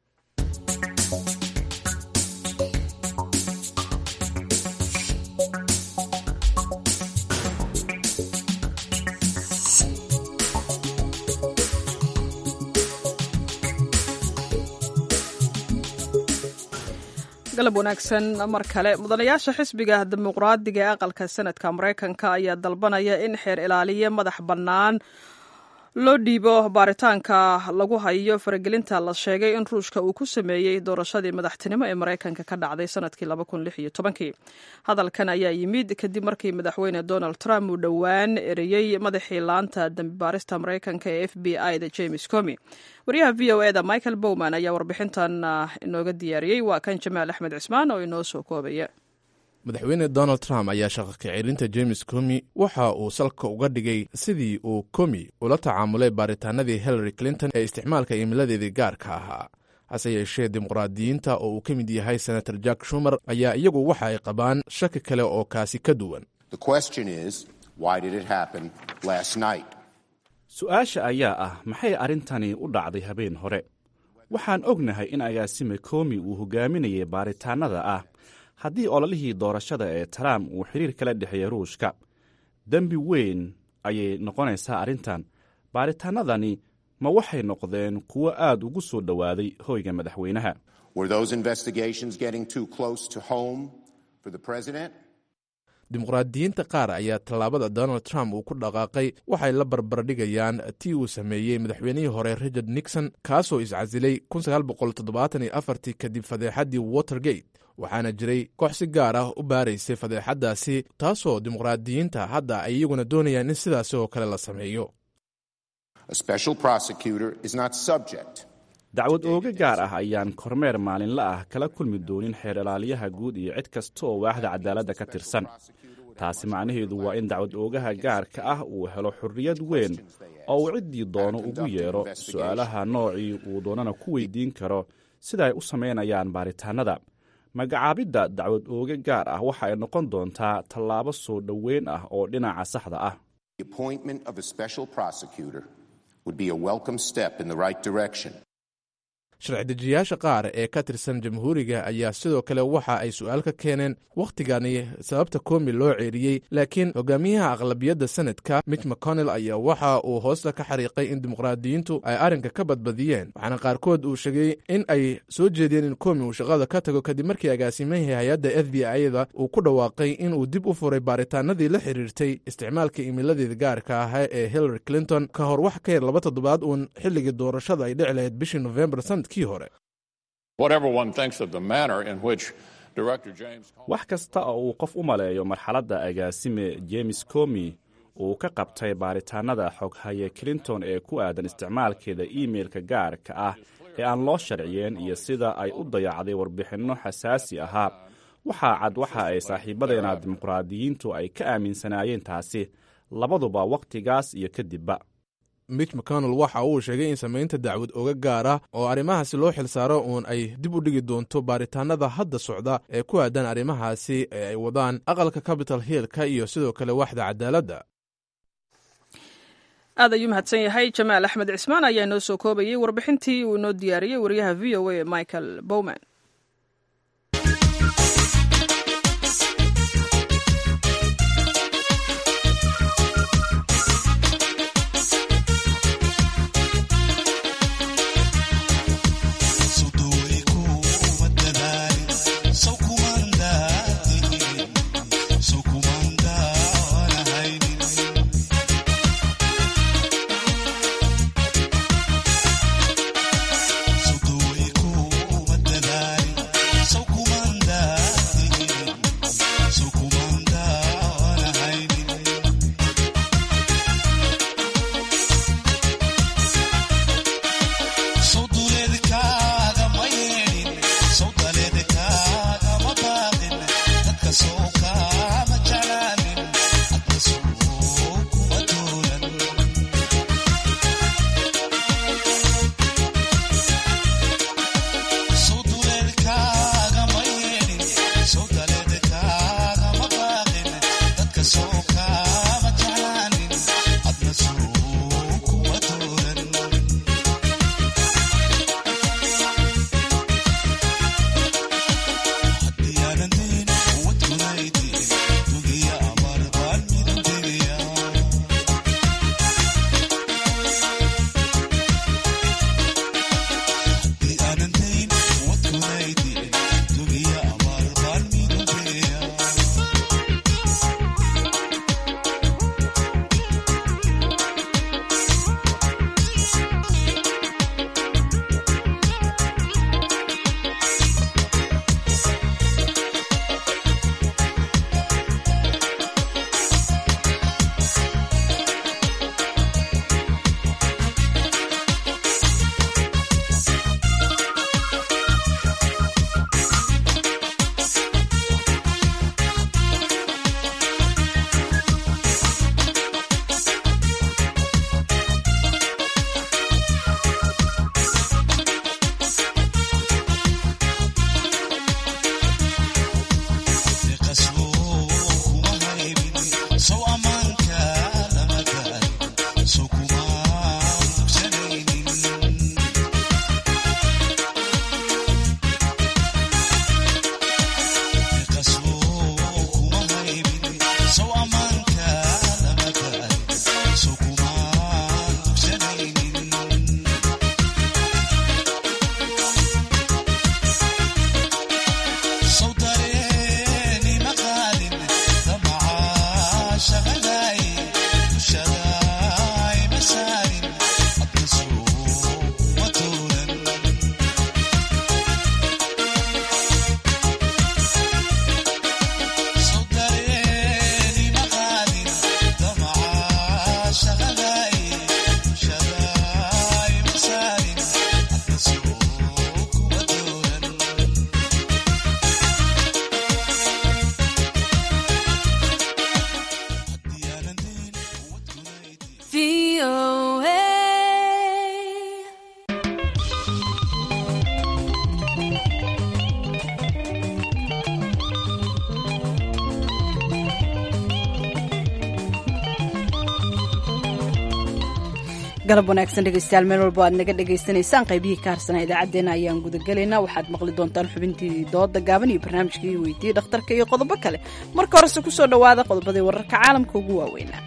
galab wanaagsan mar kale. mudanayaasha xisbiga dimuqraadiga ee aqalka sanadka maraykanka ayaa dalbanaya in xeer ilaaliye madax bannaan loo dhiibo baaritaanka lagu hayo faragelinta la sheegay in ruushka uu ku sameeyey doorashadii madaxtinimo ee maraykanka ka dhacday sanadkii laba kun lix iyo tobankii. hadalkan ayaa yimid kadib markii madaxweyne donald trump uu dhowaan ereyey madaxii laanta dambibaarista maraykanka ee f b i da james comey. wariyaha v o eda michael bowman ayaa warbixintan inooga diyaariyey. waa kan jamaal axmed cismaan oo inoo soo koobaya. madaxweyne donald trump ayaa shaqakacelinta james comey waxa uu salka uga dhigay sidii uu comey ula tacaamulay baaritaanadii hillary clinton ee isticmaalka imiladeedii gaarka ahaa. hase yeeshee dimuqraadiyiinta oo uu ka mid yahay senator jack shumer ayaa iyagu waxa ay qabaan shaki kale oo kaasi ka duwan. su-aasha ayaa ah maxay arrintani u dhacday habeen hore? waxaan ognahay in agaasime comey uu hogaaminayay baaritaanada ah haddii ololihii doorashada ee trump uu xiriir kala dhexeeyey ruushka. dembi weyn ayay noqonaysaa arrintan. baaritaanadani ma waxay noqdeen kuwo aad ugu soo dhowaaday hoyga madaxweynaha? dimuqraadiyiinta qaar ayaa tallaabada donald trump uu ku dhaqaaqay waxay la barbardhigayaan tii uu sameeyey madaxweynihii hore richard nixon kaasoo iscasilay tii kadib fadeexaddii watergate. waxaana jiray koox si gaar ah u baaraysay fadeexaddaasi, taasoo dimuqraadiyiinta hadda ay iyaguna doonayaan in sidaasi oo kale la sameeyo. dacwad ooga gaar ah ayaan kormeer maalinle ah kala kulmi doonin xeer ilaaliyaha guud iyo cid kasta oo waaxda cadaaladda ka tirsan. taasi macnaheedu waa in dacwad oogaha gaarka ah uu helo xorriyad weyn oo uu ciddii doono ugu yeedho su'aalaha noocii uu doonana ku weydiin karo sida ay u samaynayaan baaritaannada. magacaabidda dacwad ooga gaar ah waxa ay noqon doontaa tallaabo soo dhoweyn ah oo dhinaca saxda ah. sharci-dejiyaasha qaar ee ka tirsan jamhuuriga ayaa sidoo kale waxa ay su'aal ka keeneen wakhtigani sababta Comey loo ceeriyey, laakiin hogaamiyaha aqlabiyadda sanadka Mitch McConnell ayaa waxa uu hoosta ka xariiqay in dimuqraadiyiintu ay arrinka ka badbadiyeen, waxaana qaarkood uu sheegay in ay soo jeediyeen in Comey uu shaqada ka tago kadib markii agaasimihii hay-adda F B I-da uu ku dhawaaqay in uu dib u furay baaritaanadii la xiriirtay isticmaalka imiladeeda gaarka ah ee Hillary Clinton ka hor wax ka yar laba toddobaad uun xilligii doorashada ay dhici lahayd bishii November wax kasta oo uu qof u maleeyo marxaladda agaasime James Comey uu ka qabtay baaritaannada xoghaye Clinton ee ku aadan isticmaalkeeda iimailka gaarka ah ee aan loo sharciyeen iyo sida ay u dayacday warbixinno xasaasi ahaa, waxaa cad waxa ay saaxiibadeena dimuqraadiyiintu ay ka aaminsanaayeen taasi labaduba wakhtigaas iyo kadibba. Mitch McConnell waxa uu sheegay in samaynta dacwad ooga gaar ah oo arrimahaasi loo xilsaaro uun ay dib u dhigi doonto baaritaanada hadda socda ee ku aadan arrimahaasi ee ay wadaan aqalka Capitol Hill-ka iyo sidoo kale waaxda cadaaladda. aad ayuu mahadsan yahay Jamaal Axmed Cismaan ayaa inoo soo koobayay warbixintii uu inoo diyaariyey wariyaha V O A Michael Bowman. So do we go V O A. galab wanaagsan dhegeystayaal meel walbo aad naga dhegaysanaysaan qaybihii ka harsanaa idaacaddeenna ayaan gudagelaynaa waxaad maqli doontaan xubintii dooda gaaban iyo barnaamijkii weydiiyey dhakhtarka iyo qodobo kale marka horese ku soo dhowaada qodobadii wararka caalamka ugu waaweynaa.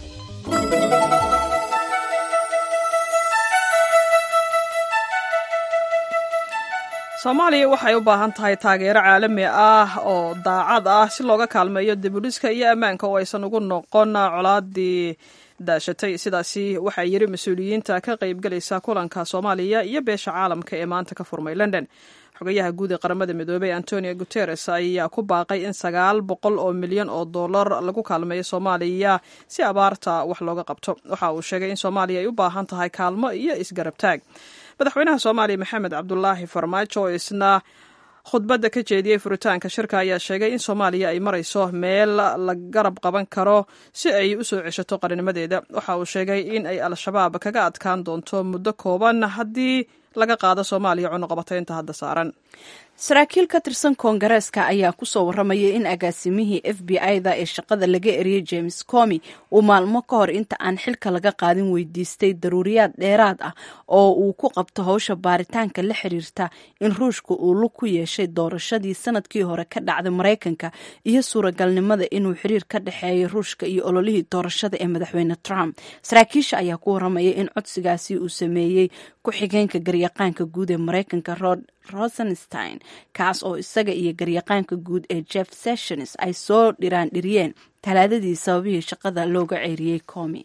soomaaliya waxay u baahan tahay taageero caalami ah oo daacad ah si looga kaalmeeyo dibudhiska iyo ammaanka oo aysan ugu noqon colaadii daashatay. sidaasi waxaa yiri mas-uuliyiinta ka qaybgalaysa kulanka soomaaliya iyo beesha caalamka ee maanta ka furmay london. xogayaha guud ee qaramada midoobey antonio guteres ayaa ku baaqay in sagaal boqol oo milyan oo dollar lagu kaalmeeyo soomaaliya si abaarta wax looga qabto. waxa uu sheegay in soomaaliya ay u baahan tahay kaalmo iyo isgarabtaag. madaxweynaha soomaaliya maxamed cabdulaahi farmaajo oo isna khudbadda ka jeediyey furitaanka shirka ayaa sheegay in soomaaliya ay marayso meel la garab qaban karo si ay u soo ceshato qarinimadeeda. waxa uu sheegay in ay al-shabaab kaga adkaan doonto muddo kooban haddii laga qaado soomaaliya cunuqabataynta hadda saaran. saraakiil ka tirsan koongareeska ayaa kusoo warramayay in agaasimihii f b i-da ee shaqada laga eriyey james comi uu maalmo ka hor inta aan xilka laga qaadin weydiistay daruuriyaad dheeraad ah oo uu ku qabto howsha baaritaanka la xiriirta in ruushka uu lug ku yeeshay doorashadii sanadkii hore ka dhacday maraykanka iyo suuragalnimada inuu xiriir ka dhexeeyo ruushka iyo ololihii doorashada ee madaxweyne trump. saraakiisha ayaa ku warramayay in codsigaasi uu sameeyey ku-xigeenka garyaqaanka guud ee maraykanka rod rosenstein kaas oo isaga iyo garyaqaanka guud ee jeff sessions ay soo dhiraan dhiriyeen talaadadii sababihii shaqada looga ceeriyey comi.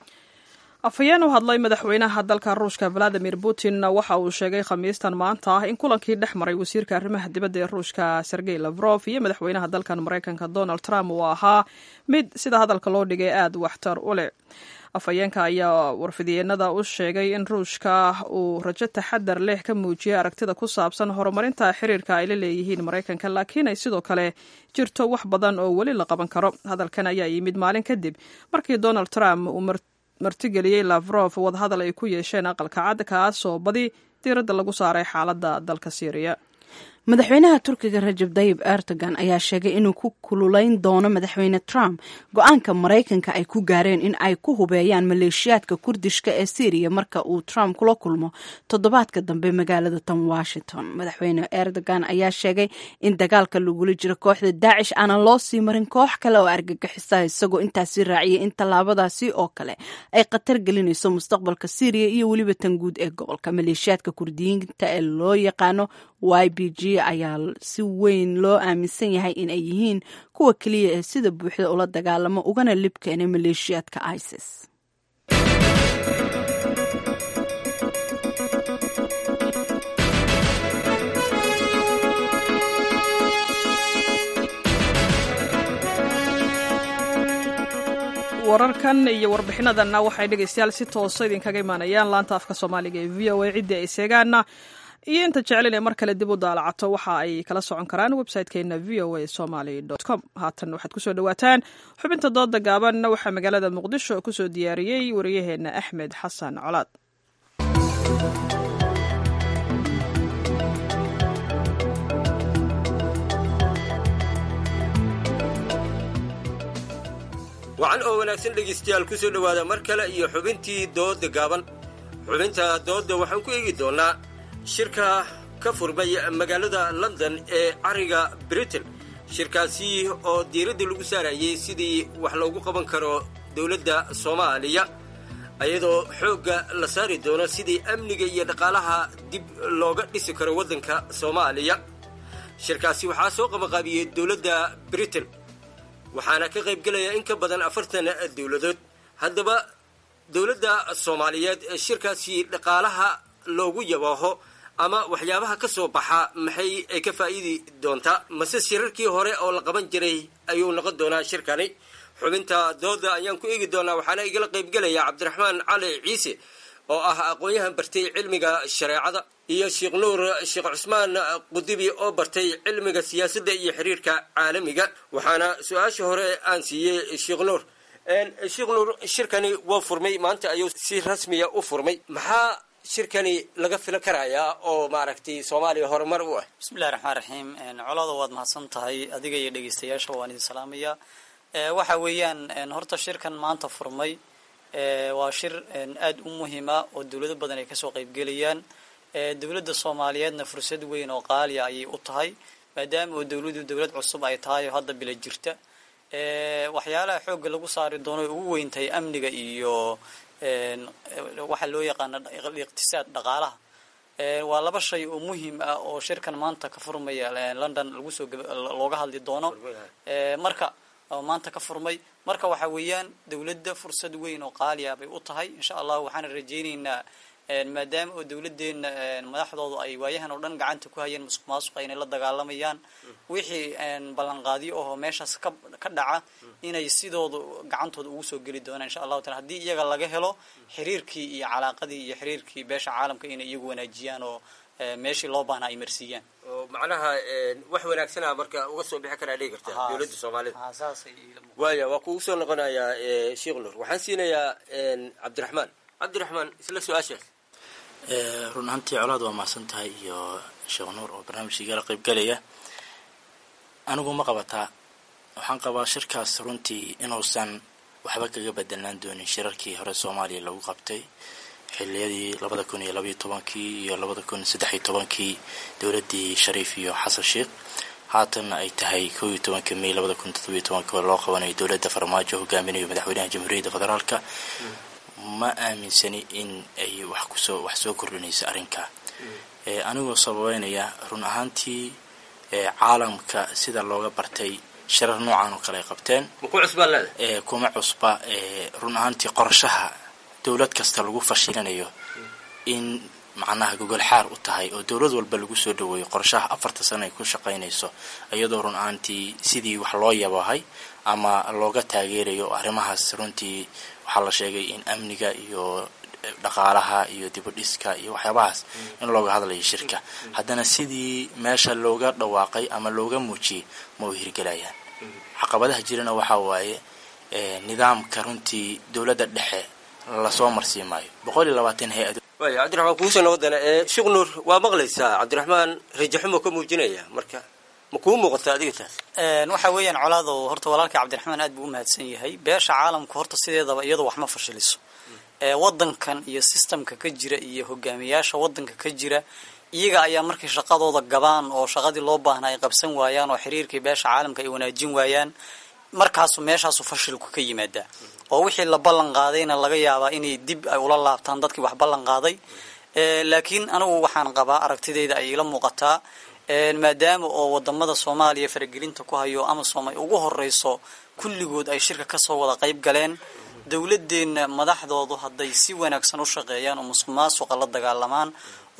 afhayeen u hadlay madaxweynaha dalka ruushka valadimir putin waxa uu sheegay khamiistan maanta ah in kulankii dhex maray wasiirka arrimaha dibadda ee ruushka sergey lavrov iyo madaxweynaha dalkan maraykanka donald trump uu ahaa mid sida hadalka loo dhigay aada waxtar u leh. afhayeenka ayaa warfidiyeenada u sheegay in ruushka uu rajo taxadar leh ka muujiyay aragtida ku saabsan horumarinta xiriirka ay la leeyihiin maraykanka, laakiin ay sidoo kale jirto wax badan oo weli la qaban karo. hadalkan ayaa yimid maalin kadib markii donald trump uu martigeliyey lavrov wadahadal ay ku yeesheen aqalka cad kaas oo badi diiradda lagu saaray xaaladda dalka syriya. madaxweynaha turkiga rajab dayib erdogan ayaa sheegay inuu ku kululayn doono madaxweyne trump go-aanka maraykanka ay ku gaareen in ay ku hubeeyaan maleeshiyaadka kurdishka ee syriya marka uu trump kula kulmo toddobaadka dambe magaalada tan washington. madaxweyne erdogan ayaa sheegay in dagaalka lagula jiro kooxda daacish aanan loo sii marin koox kale oo argagixisa, isagoo intaasi raaciyay in tallaabadaasi oo kale ay khatar gelinayso mustaqbalka syriya iyo weliba tan guud ee gobolka. maleeshiyaadka kurdiyiinta ee loo yaqaano y b g ayaa si weyn loo aaminsan yahay in ay yihiin kuwa keliya ee sida buuxda ula dagaalamo ugana lib keenay maleeshiyaadka isis. wararkan iyo warbixinadanna waxay dhegaystayaal si toosa idinkaga imaanayaan laanta afka soomaaliga ee v o a ciddii ay seegaana iyo inta jeclin ee mar kale dib u daalacato waxa ay kala socon karaan website-keena v o a somaly com. haatan waxaad kusoo dhawaataan xubinta dooda gaaban. waxaa magaalada muqdisho kusoo diyaariyey wariyaheena axmed xasan colaad. wacan oo wanaagsan dhegaystayaal kusoo dhowaada mar kale iyo xubintii dooda gaaban. xubinta dooda waxaan ku eegi doonaa shirka ka furmay magaalada london ee cariga britain. shirkaasi oo diiradda lagu saarayay sidii wax loogu qaban karo dowladda soomaaliya, ayadoo xoogga la saari doono sidii amniga iyo dhaqaalaha dib looga dhisi karo waddanka soomaaliya. shirkaasi waxaa soo qabanqaabiyey dowladda britain, waxaana ka qayb gelaya in ka badan afartan dowladood. haddaba dowladda soomaaliyeed ee shirkaasi dhaqaalaha loogu yabaaho ama waxyaabaha ka soo baxa maxay ay ka faa'iidi doontaa, mase shirarkii hore oo la qaban jiray ayuu noqon doonaa shirkani? xubinta dooda ayaan ku eegi doonaa, waxaana igala qayb gelaya cabdiraxmaan cali ciise oo ah aqoon-yahan bartay cilmiga shareecada, iyo sheekh nuur sheekh cusmaan qudibi oo bartay cilmiga siyaasadda iyo xiriirka caalamiga. waxaana su-aasha hore aan siiyey sheekh nuur, sheekh nuur shirkani waa furmay maanta ayuu si rasmiya u furmay maxaa shirkani laga filan karayaa oo maaragtay soomaaliya horumar u ah bismillahi raxmaan raxiim colada waad mahadsan tahay adiga iyo dhegeystayaasha waan idin salaamaya waxa weeyaan horta shirkan maanta furmay waa shir aad u muhiima oo dawlado badan ay kasoo qaybgelayaan dawladda soomaaliyeedna fursad weyn oo qaaliya ayay u tahay maadaama oo dawladdu dawlad cusub ay tahay oo hadda bila jirta waxyaalaha xoogga lagu saari doono ay ugu weyn tahay amniga iyo waxa loo yaqaano iqtisaad dhaqaalaha waa laba shay oo muhiim ah oo shirkan maanta ka furmaya London lagu soo looga hadli doono marka maanta ka furmay marka waxa weeyaan dawladda fursad weyn oo qaali ah bay u tahay insha Allah waxaan rajaynaynaa maadaama oo dawladeena madaxdoodu ay waayahan oo dhan gacanta ku hayeen musuqmaasuq ay la dagaalamayaan wixii ballan qaadiyo oo meeshaas ka ka dhaca inay sidoodu gacantooda ugu soo gali doonaan insha Allah taala hadii iyaga laga helo xiriirkii iyo calaaqadii iyo xiriirkii beesha caalamka inay iyagu wanaajiyaan oo meeshii loo baahnaa ay marsiiyaan oo macnaha wax wanaagsan ah marka uga soo bixi kara dhig kartaa dawladda Soomaaliyeed waaya waa ku soo noqonayaa Sheekh Nuur waxaan siinayaa Cabdiraxmaan Cabdiraxmaan isla su'aashaas run ahaantii colaad waa mahadsan tahay iyo Sheekh Nuur oo barnaamijka la qayb galaya anigu ma qabataa waxaan qabaa shirkaas runtii inuusan waxba kaga bedelaan doonin shirarkii hore Soomaaliya lagu qabtay xilliyadii labada kun iyo laba iyo tobankii iyo labada kun iyo saddex iyo tobankii dawladdii Shariif iyo Xasan Sheekh haatan ay tahay kow iyo tobankii May labada kun iyo toddoba iyo tobankii oo loo qabanayo dawladda Farmaajo hogaaminayo madaxweynaha Jamhuuriyadda Federaalka ma aaminsani in ay wax ku soo wax soo kordhinayso arrinka ee anigoo sababeynaya run ahaantii ee caalamka sida looga bartay shirar noocan oo kale qabteen ma ku cusba leedahay ee kuma cusba ee run ahaantii qorshaha dawlad kasta lagu fashilinayo in macnaha gogol xaar u tahay oo dawlad walba lagu soo dhaweeyo qorshaha afarta sano ay ku shaqaynayso iyadoo run ahaantii sidii wax loo yabahay ama looga taageerayo arrimahaas runtii waxaa la sheegay in amniga iyo dhaqaalaha iyo dib u dhiska iyo waxyaabahaas in looga hadlayo shirka haddana sidii meesha looga dhawaaqay ama looga muujiyay ma u hirgelayaan caqabadaha jirana waxaa waaye nidaamka runtii dawladda dhexe la soo marsiimaayo boqol iyo labaatan hay-ad waaya Cabdiraxmaan kuusan wadana ee Sheekh Nuur waa maqlaysaa Cabdiraxmaan rajaxmo ka muujinaya marka ma ku muuqataa adiga taas een waxa weeyaan colaado horta walaalka Cabdiraxmaan aad buu u mahadsan yahay beesha caalamka horta sideedaba iyadoo wax ma fashiliso ee wadankan iyo systemka ka jira iyo hogaamiyaasha wadanka ka jira iyaga ayaa markii shaqadooda gabaan oo shaqadii loo baahnaa ay qabsan waayaan oo xiriirkii beesha caalamka ay wanaajin waayaan markaas meeshaas fashilku ka yimaada oo wixii la ballan qaadayna laga yaabaa inay dib ay ula laabtaan dadkii wax ballan qaaday ee laakiin anigu waxaan qabaa aragtidayda ay ila muuqataa ee maadaama oo wadamada Soomaaliya faragelinta ku hayo ama Soomaali ugu horeyso kulligood ay shirka ka soo wada qayb galeen dawladeena madaxdoodu hadday si wanaagsan u shaqeeyaan oo musuqmaasuqa la dagaalamaan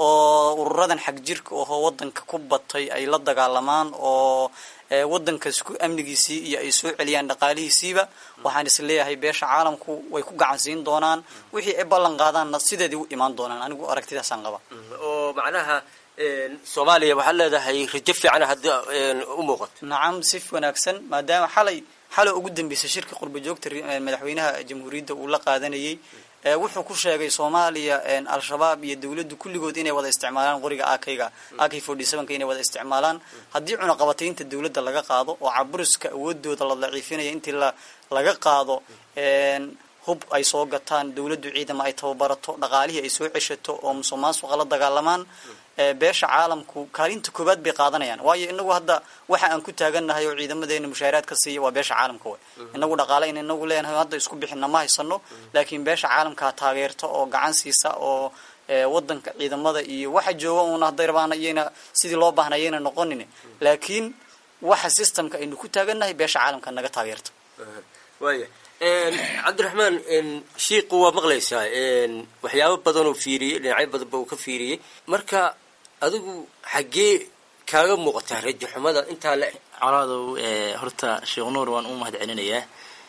oo ururadan xaq jirka oo wadanka ku batay ay la dagaalamaan oo wadankaas ku amnigiisii iyo ay soo celiyaan dhaqaalihiisiiba waxaan is leeyahay beesha caalamku way ku gacan siin doonaan wixii ay ballan qaadaan sideedii u imaan doonaan anigu aragtidaas aan qaba oo macnaha een Soomaaliya waxa leedahay rajo fiican hadda u muuqato nacam si wanaagsan maadaama xalay xalay ugu dambeysay shirka qurba joogta madaxweynaha jamhuuriyadda uu la qaadanayay ee wuxuu ku sheegay Soomaaliya een al-shabaab iyo dawladdu kulligood inay wada isticmaalaan qoriga A K-ga A K forty-seven inay wada isticmaalaan hadii cunaqabataynta dawladda laga qaado oo caburiska awoodooda la daciifinayo intii la laga qaado een hub ay soo gataan dawladdu ciidamo ay tababarato dhaqaalihii ay soo ceshato oo musuqmaasuqa la dagaalamaan ee beesha caalamku kaalinta koobaad bay qaadanayaan waayo inagu hadda waxa aan ku taaganahay oo ciidamadeena mushaaraadka siiyo waa beesha caalamka way inagu dhaqaale in inagu leenahay hadda isku bixin ma haysano laakiin beesha caalamka taageerto oo gacan siisa oo wadanka ciidamada iyo waxa jooga oo hadda rabaan iyana sidii loo baahnayeen noqonin laakiin waxa systemka aynu ku taaganahay beesha caalamka naga taageerto waaya een Cabdiraxmaan een sheekhu waa maqlaysaa een waxyaabo badan oo fiiriyay dhinacyo badan buu ka fiiriyay marka adigu xagee kaaga muuqataa rajo xumada inta la calaado ee horta Sheekh Nuur waan u mahad celinayaa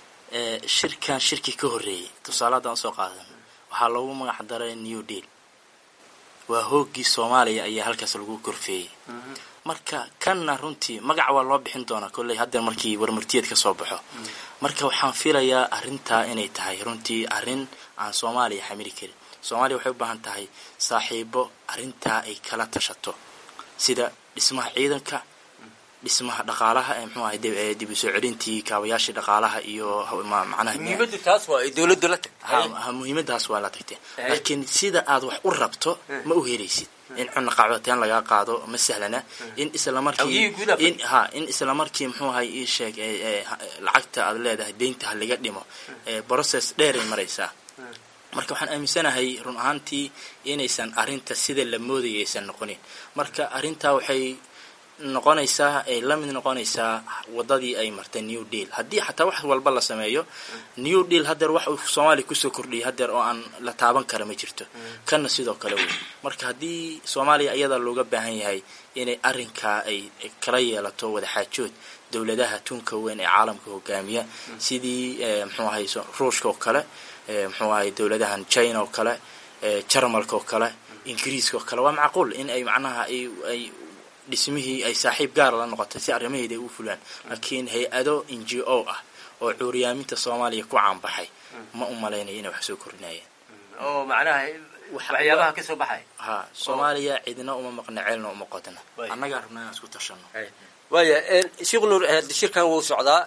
ee shirkan shirki ka horeeyay tusaaladan soo qaadan waxa lagu magac daray New Deal waa hoogii Soomaaliya ayaa halkaas lagu korfeeyay marka kanna runtii magac waa loo bixin doonaa kolley haddeer markii warmurtiyeed ka soo baxo marka waxaan filayaa arrintaa inay tahay runtii arrin aan soomaaliya xamili karin soomaaliya waxay u baahan tahay saaxiibo arrintaa ay kala tashato sida dhismaha ciidanka dhismaha dhaqaalaha ee muxuu ahay dib u soo celintii kaabayaashii dhaqaalaha iyo macnaha muhiimaddu taas waa ay dawladdu la tagtay ha muhiimadaas waa la tagtay laakiin sida aad wax u rabto ma u helaysid in cunno qacwateen laga qaado ma sahlana in isla markii in ha in isla markii muxuu ahay ii sheeg lacagta aad leedahay deynta laga dhimo process dheer ay maraysaa marka waxaan aaminsanahay run ahaantii inaysan arrinta sida la moodayay aysan noqonin marka arrintaa waxay noqonaysaa ay la mid noqonaysaa wadadii ay martay new deal haddii xataa wax walba la sameeyo new deal haddeer wax uu soomaaliya kusoo kordhiyay haddeer oo aan la taaban kara ma jirto kanna sidoo kale wey marka haddii soomaaliya iyada looga baahan yahay inay arrinkaa ay kala yeelato wadaxaajood dowladaha tunka weyn ee caalamka hogaamiya sidii muxuu ahay ruushka oo kale muxuu ahay dowladahan china oo kale jarmalka oo kale ingiriiska oo kale waa macquul in ay macnaha ay ay dhismihii ay saaxiib gaar la noqotay si arrimaheeda ay u fulaan laakiin hay-ado n g o ah oo cuuriyaaminta soomaaliya ku caanbaxay ma u malaynayo inay wax soo kordhinayeen oo macnaha waxyaabaha ka soo baxay ha soomaaliya cidina uma maqna ceelna uma qodna annagaa rabnaa inaan isku tashano waaya sheekh nuur shirkan wuu socdaa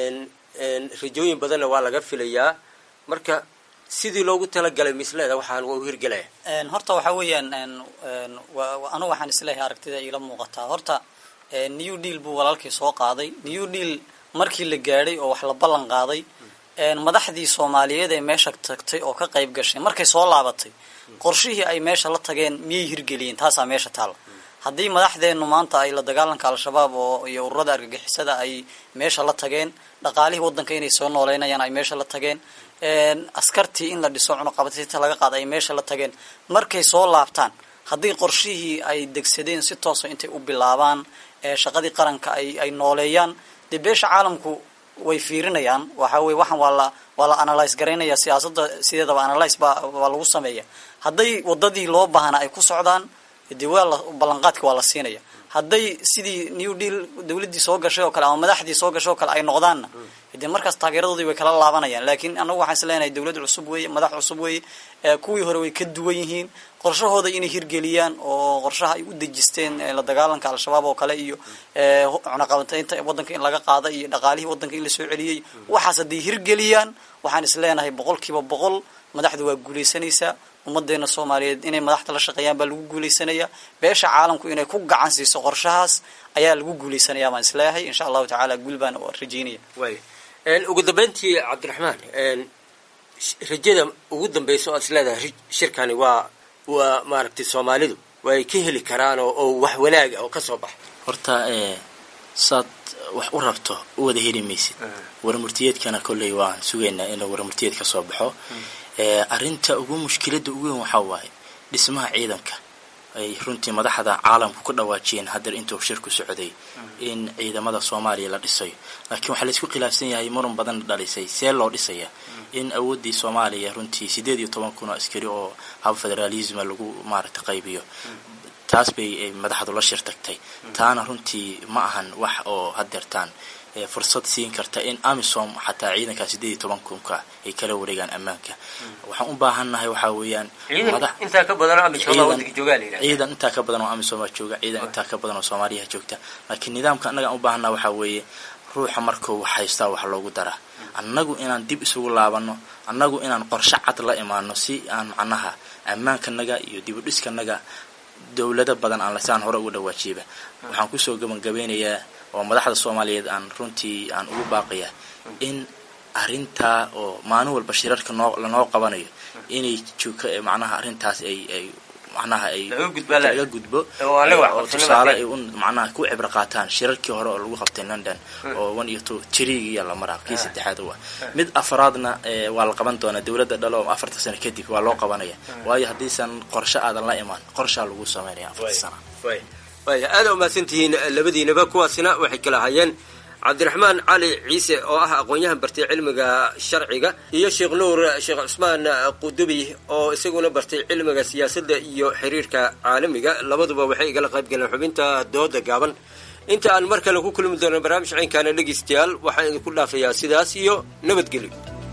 rajooyin badanna waa laga filayaa marka sidii loogu talagalay misleeda waxaan waa u hirgelaya horta waxa weeyaan anigu waxaan isleeyahay aragtida ila muuqataa horta new deal buu walaalkii soo qaaday new deal markii la gaadhay oo wax la ballan qaaday madaxdii Soomaaliyeed ee meesha tagtay oo ka qayb gashay markay soo laabatay qorshihii ay meesha la tageen miyay hirgeliyeen taasaa meesha taal haddii madaxdeenu maanta ay la dagaalanka al-shabaab oo iyo ururada argagixisada ay meesha la tageen dhaqaalihii waddanka inay soo nooleynayaan ay meesha la tageen askartii in la dhiso cunaqabataynta laga qaado ay meesha la tageen markay soo laabtaan haddii qorshihii ay degsadeen si toosa intay u bilaabaan shaqadii qaranka ay ay nooleeyaan dee beesha caalamku way fiirinayaan waxa weeye waxaan waa la waa la analyze garaynaya siyaasadda sideedaba analyze baa waa lagu sameeya hadday wadadii loo baahnaa ay ku socdaan dee waa la ballanqaadka waa la siinaya hadday sidii new deal dawladdii soo gashay oo kale ama madaxdii soo gashay oo kale ay noqdaanna dee markaas taageeradoodii way kala laabanayaan laakiin anagu waxaan isleenahay dawlad cusub weeye madax cusub weeye kuwii hore way ka duwan yihiin qorshahooda inay hirgeliyaan oo qorshaha ay u dejisteen la dagaalanka al-shabaab oo kale iyo cunaqabataynta waddanka in laga qaado iyo dhaqaalihii waddanka in la soo celiyey waxaas hadday hirgeliyaan waxaan isleenahay boqolkiiba boqol madaxda waa guulaysanaysaa ummadeena Soomaaliyeed inay madaxda la shaqeeyaan baa lagu guulaysanaya beesha caalamku inay ku gacan siiso qorshahaas ayaa lagu guulaysanaya ma isleeyahay insha Allah ta'ala gulbaan oo rajeynaya way een ugu dambeyntii Cabdiraxmaan een rajada ugu dambayso oo isleedahay shirkani waa waa maaragtay Soomaalidu way ka heli karaan oo wax wanaag oo ka soo baxay horta ee sad wax u rabto u wada heli maysid warmurtiyeedkana kulay waan sugeynaa in warmurtiyeed ka soo baxo ee arinta ugu mushkilada ugu weyn waxa waaye dhismaha ciidanka ay runtii madaxda caalamku ku dhawaajiyeen hadda intuu shirku socday in ciidamada Soomaaliya la dhisay laakiin waxa la isku khilaafsan yahay muran badan dhalisay see loo dhisaya in awoodii Soomaaliya runtii sideed iyo toban kun oo askari oo hab federalism lagu maaragtay qaybiyo taas bay madaxdu la shirtagtay taana runtii ma ahan wax oo hadeertaan fursad siin karta in AMISOM xataa ciidanka sideed iyo toban kun ka ay kala wareegaan ammaanka waxaan u baahanahay waxa weeyaan madax inta ka badan AMISOM waddanka jooga leeyahay ciidan inta ka badan oo AMISOM jooga ciidan inta ka badan oo Soomaaliya joogta laakiin nidaamka anaga u baahanahay waxa weeye ruuxa markuu haysta wax loogu dara annagu inaan dib isugu laabano annagu inaan qorshe cad la imaano si aan macnaha ammaanka naga iyo dib u dhiska naga dawlada badan aan la saan hore ugu dhawaajiba waxaan ku soo gabagabeynayaa oo madaxda Soomaaliyeed aan runtii aan ugu baaqaya in arinta oo maalin walba shirarka noo la noo qabanayo inay jooga macnaha arintaas ay ay macnaha ay laga gudbo oo tusaale ay un macnaha ku cibra qaataan shirarkii hore oo lagu qabtay London oo one iyo two tiriga la maraa kii saddexaad waa mid afraadna waa la qaban doonaa dawladda dhalo afartan sano kadib waa loo qabanaya waayo hadii san qorshe aadan la imaan qorshe lagu sameeyaa afartan sano way aad u maasantihiin labadiinaba kuwaasina waxay kala hayeen cabdiraxmaan cali ciise oo ah aqoon-yahan bartay cilmiga sharciga iyo sheekh nuur sheekh cusmaan qudubi oo isaguna bartay cilmiga siyaasadda iyo xiriirka caalamiga labaduba waxay igala qayb galeen xubinta dooda gaaban inta aan mar kale ku kulmi doono barnaamij caynkaana dhegaystayaal waxaan idinku dhaafayaa sidaas iyo nabadgelyo.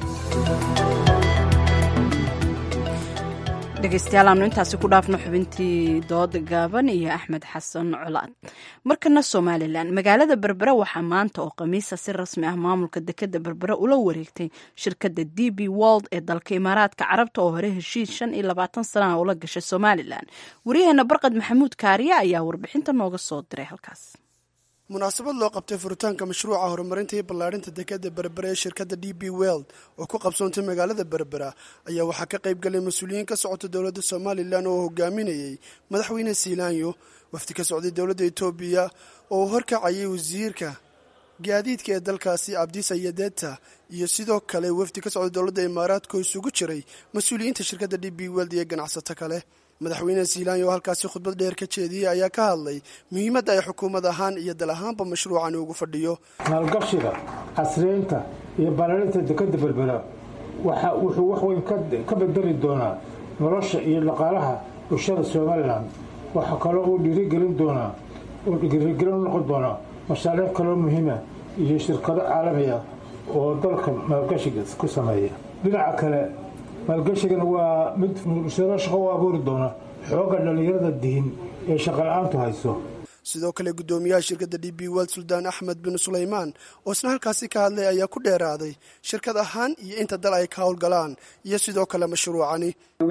dhegeystayaal aanu intaasi ku dhaafno xubintii dooda gaaban iyo axmed xasan colaad. markana somalilan magaalada berbera waxaa maanta oo khamiisa si rasmi ah maamulka dekeda berbera ula wareegtay shirkadda d b world ee dalka imaaraadka carabta oo hore heshiis shan iyo labaatan sanana ula gashay somalilan. waryaheena barqad maxamuud kaariye ayaa warbixinta nooga soo diray halkaas. munaasabad loo qabtay furitaanka mashruuca horumarinta iyo ballaadhinta dekeda berbera ee shirkadda d b world oo ku qabsoontay magaalada berbera ayaa waxaa ka qayb galay mas-uuliyiin ka socota dowladda somalilan oo hogaaminayay madaxweyne siilaanyo, wafdi ka socday dowladda etoobiya oo horkacayay wasiirka gaadiidka ee dalkaasi abdisa yadeta iyo sidoo kale wafdi ka socday dowladda imaaraadka oo isugu jiray mas-uuliyiinta shirkadda d b world iyo ganacsato kale. madaxweyne siilaanyo oo halkaasi khudbad dheer ka jeediyey ayaa ka hadlay muhiimadda ay xukuumad ahaan iyo dal ahaanba mashruucani ugu fadhiyo. maalgashiga casriyeynta iyo ballaadhinta dekeda berbera waxa wuxuu wax weyn ka bedeli doonaa nolosha iyo dhaqaalaha bulshada somalilan. waxaa kaloo uu dhiirigelin doonaa uu dhiirigelin u noqon doonaa mashaariic kaloo muhiima iyo shirkado caalami ah oo dalka maalgashiga ku sameeya. dhinaca kale maalgashigan waa mid bulshada shaqo u abuuri doona xooga dhallinyarada dihin ee shaqala-aantu hayso. sidoo kale guddoomiyaha shirkadda d b world suldaan axmed bin sulaymaan oo isna halkaasi ka hadlay ayaa ku dheeraaday shirkad ahaan iyo inta dal ay ka howlgalaan iyo sidoo kale mashruucani.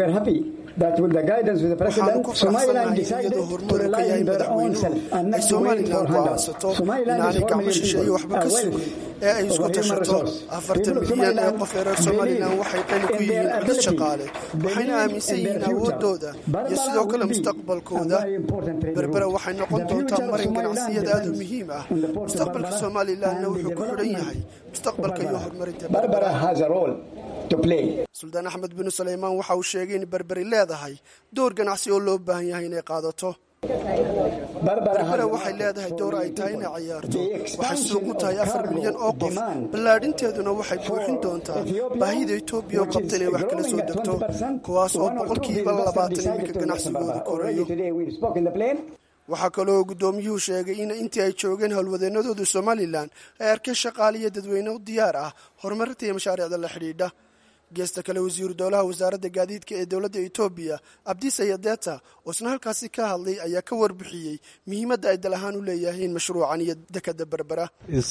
waxaanu ku faraxsanahay iyadoo horumar uu ka yahay madaxweynuhu ay somalilan go'aansato inaanay gacmo shisheeye waxba ka sugin ee ay isku tashato. afartan milyan ee qof ee reer somalilan waxay qani ku yihiin dad shaqaale waxayna aaminsan yihiin awoodooda iyo sidoo kale mustaqbalkooda. berbera waxay noqon doontaa marin ganacsiyada aad u muhiim ah. mustaqbalka somalilanna wuxuu ku xidhan yahay mustaqbalka iyo horumarinta berbera. suldaan axmed bin sulaymaan waxa uu sheegay in berberi leedahay door ganacsi oo loo baahan yahay inay qaadato. berbera waxay leedahay door ay tahay inay ciyaarto. waxay suuq u tahay afar milyan oo qof. ballaadhinteeduna waxay buuxin doontaa baahida etoobiya oo qabta inay wax kala soo degto, kuwaas oo boqolkiiba labaatan iminka ganacsigooda korayo. waxaa kaloo guddoomiyuhu sheegay in intii ay joogeen howlwadeennadooda somalilan ay arkeen shaqaale iyo dadweyne u diyaar ah horumarinta iyo mashaariicda la xidhiidha. geesta kale wasiiru dowlaha wasaaradda gaadiidka ee dowladda etoobiya abdisa yadeta oo isna halkaasi ka hadlay ayaa ka warbixiyey muhiimadda ay dal ahaan u leeyahiin mashruucan iyo dekeda berbera.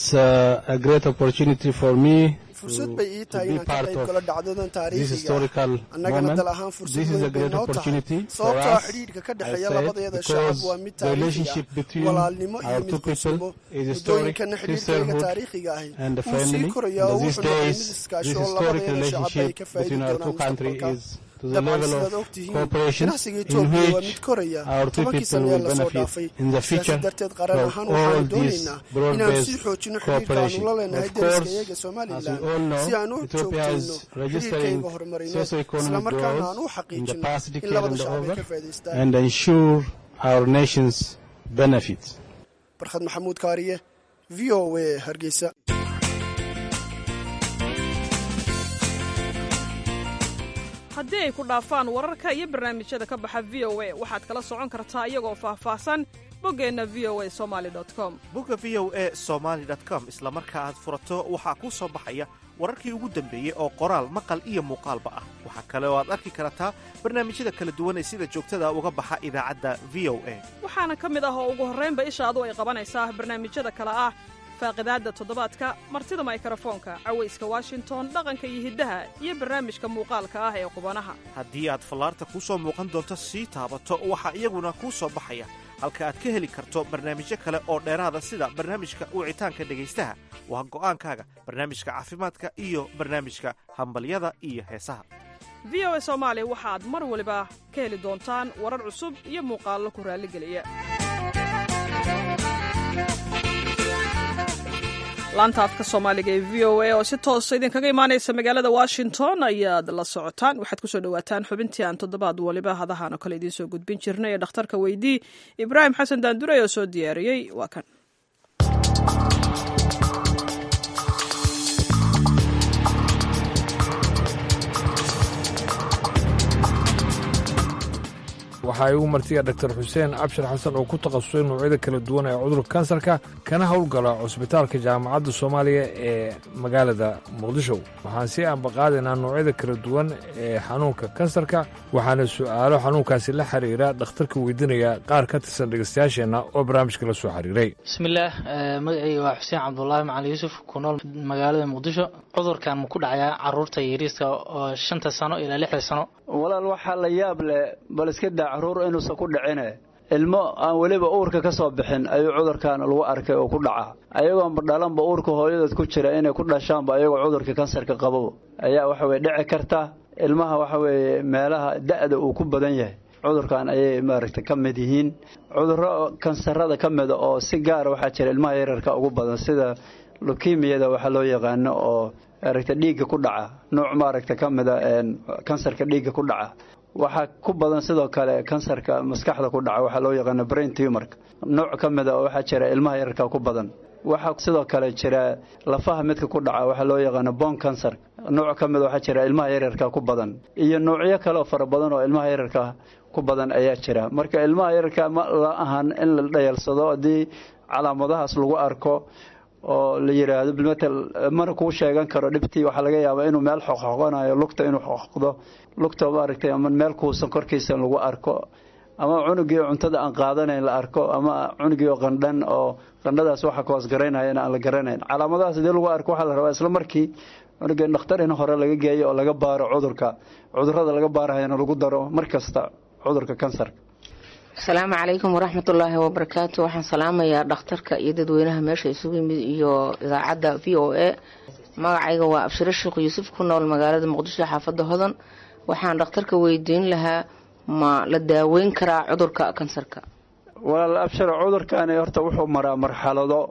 fursad bay ii tahay inaan ka qayb galo dhacdadan taariikhiga. annagana dal ahaan fursad weyn bay noo tahay sababtoo ah xidhiidhka ka dhexeeya labadeeda shacab waa mid taariikhi ah, walaalnimo iyo mid gursimo. muddooyinkana xidhiidhkayga taariikhiga ahi wuu sii koraya oo wuxuu noqday mid iskaashi oo labadeeda shacab ay ka faa'idi doonaan mustaqbalka. dabcan sidaad ogtihiin ganacsiga etoobiya waa mid koraya tobankii sano ee lasoo dhaafay. sidaasi darteed qaran ahaan waxaanu doonaynaa inaanu sii xoojino xidhiirka aanu la leenahay dariskayaga somalilan si aan u joogtayno xidhiirkayga horumarino islamarkaana aan u xaqiijino in labada shacab ay ka faa'idaystaan. barkhad maxamuud kaariye v o a hargeysa. haddii ay ku dhaafaan wararka iyo barnaamijyada ka baxa v o a waxaad kala socon kartaa iyagoo faahfaahsan boggeenna v o a somaali com. bogga v o a somaali com isla marka aad furato waxaa kuu soo baxaya wararkii ugu dambeeyey oo qoraal maqal iyo muuqaalba ah. waxaa kale oo aad arki kartaa barnaamijyada kala duwan ee sida joogtada uga baxa idaacadda v o a. waxaana ka mid ah oo ugu horraynba ishaadu ay qabanaysaa barnaamijyada kale ah faaqidaadda toddobaadka, martida mikrofoonka, cawayska washington, dhaqanka iyo hiddaha iyo barnaamijka muuqaalka ah ee qubanaha. haddii aad fallaarta kuu soo muuqan doonto sii taabato waxaa iyaguna kuu soo baxaya halka aad ka heli karto barnaamijyo kale oo dheeraada sida barnaamijka wicitaanka dhegaystaha waa go'aankaaga, barnaamijka caafimaadka iyo barnaamijka hambalyada iyo heesaha. v o a soomaali waxaad mar waliba ka heli doontaan warar cusub iyo muuqaallo ku raalligeliya. laanta afka soomaaliga ee v o a oo si toosa idinkaga imaanaysa magaalada washington ayaad la socotaan. waxaad kusoo dhawaataan xubintii aan toddobaad waliba hadahaan oo kale idiin soo gudbin jirnay ee dhakhtarka weydii. ibraahim xasan daandurey oo soo diyaariyey waa kan. waxaa igu martiya dhaktar xuseen cabshir xasan oo ku takhasusay noocyada kala duwan ee cudurka kansarka kana howlgala cusbitaalka jaamacadda soomaaliya ee magaalada muqdisho waxaan sii ambaqaadaynaa noocyada kala duwan ee xanuunka kansarka waxaana su'aalo xanuunkaasi la xiriira dhakhtarka weydiinaya qaar ka tirsan dhegeystayaasheenna oo barnaamijka la soo xiriiray bismillaah magacayga waa xuseen cabdulaahi macali yuusuf ku nool magaalada muqdisho cudurkan ma ku dhacayaa caruurta yariiska oo shanta sano ilaa lixda sano walaal waxaa la yaab leh bal iska daa caruur inuusan ku dhicine ilmo aan weliba uurka ka soo bixin ayuu cudurkan lagu arkay oo ku dhaca ayagoonba dhalanba uurka hooyadood ku jira inay ku dhashaanba ayagoo cudurka kansarka qabo ayaa waxa weye dhici karta ilmaha waxa weeye meelaha da'da uu ku badan yahay cudurkan ayay maaragtay ka mid yihiin cudurro kansarada ka mida oo si gaara waxaa jira ilmaha yararka ugu badan sida lukimiyada waxaa loo yaqaano oo maaragtay dhiigga ku dhaca nooc maaragtay ka mida kansarka dhiigga ku dhaca waxaa ku badan sidoo kale kansarka maskaxda ku dhaca waxaa loo yaqaano brain tumorka nooc ka mida oo waxaa jira ilmaha yararka ku badan waxaa sidoo kale jira lafaha midka ku dhaca waxaa loo yaqaano bone cancer nooc ka mida waxaa jira ilmaha yararka ku badan iyo noocyo kale oo fara badan oo ilmaha yararka ku badan ayaa jira marka ilmaha yararka ma la ahan in la dhayalsado haddii calaamadahaas lagu arko oo la yiraahdo bilmetal mana ku sheegan karo dhibtii waxa laga yaabaa inuu meel xoqoqonayo lugta inuu xoqdo lugta maaragtay ama meel kuusan korkiisa lagu arko ama cunugii cuntada aan qaadanayn la arko ama cunugii qandhan oo qandhadaas waxa ka hoos garaynaya aan la garanayn calaamadahaas hadii lagu arko waxa la rabaa isla markii cunuga dhakhtar in hore laga geeyo oo laga baaro cudurka cudurrada laga baarayana lagu daro markasta cudurka kansarka asalaamu calaykum waraxmatullaahi wabarakaatu waxaan salaamayaa dhakhtarka iyo dadweynaha meesha isugu yimid iyo idaacadda v o a magacayga waa abshiro sheekh yuusuf ku nool magaalada muqdisho xaafadda hodan waxaan dhakhtarka weydiin lahaa ma la daaweyn karaa cudurka kansarka walaal abshiro cudurkaani horta wuxuu maraa marxalado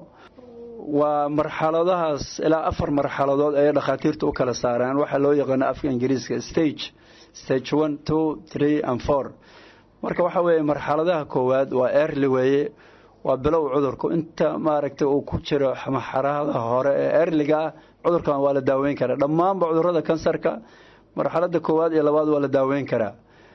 waa marxaladahaas ilaa afar marxaladood ayay dhakhaatiirtu u kala saaraan waxaa loo yaqaano afka ingiriiska stage stage one two three and four marka waxa weeye marxaladaha koowaad waa early weeye waa bilow cudurku inta maaragtay uu ku jiro marxaladaha hore ee earlyga ah cudurkan waa la daaweyn karaa dhammaanba cudurrada kansarka marxaladda koowaad iyo labaad waa la daaweyn karaa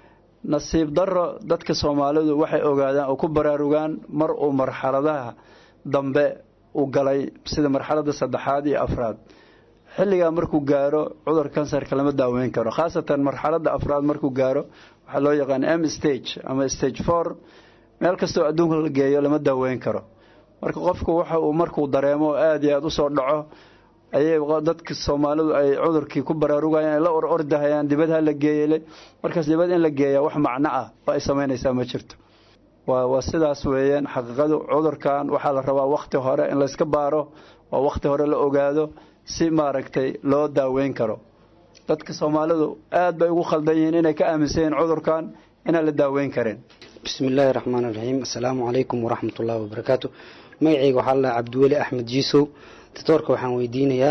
nasiib darro dadka soomaalidu waxay ogaadaan oo ku baraarugaan mar uu marxaladaha dambe u galay sida marxaladda saddexaad iyo afraad xilligaa markuu gaaro cudurka kansarka lama daaweyn karo khaasatan marxaladda afraad markuu gaaro waxaa loo yaqaan m stage ama stage four meel kastoo adduunka la geeyo lama daaweyn karo marka qofku waxa uu markuu dareemo aad iyo aad u soo dhaco ayay dadka Soomaalidu ay cudurkii ku baraarugayaan la or ordahayaan dibadha la geeyay markaas dibad in la geeyo wax macna ah oo ay sameynaysaa ma jirto waa waa sidaas weeyaan xaqiiqadu cudurkan waxa la rabaa waqti hore in la iska baaro oo waqti hore la ogaado si maaragtay loo daaweyn karo dadka Soomaalidu aad bay ugu khaldan yihiin inay ka aaminsan cudurkan in la daaweyn kareen bismillaahir rahmaanir rahiim assalaamu alaykum wa rahmatullaahi wa barakaatuh magacaygu waxa la Cabdiwali Axmed Jiisow doctorka waxaan weydiinayaa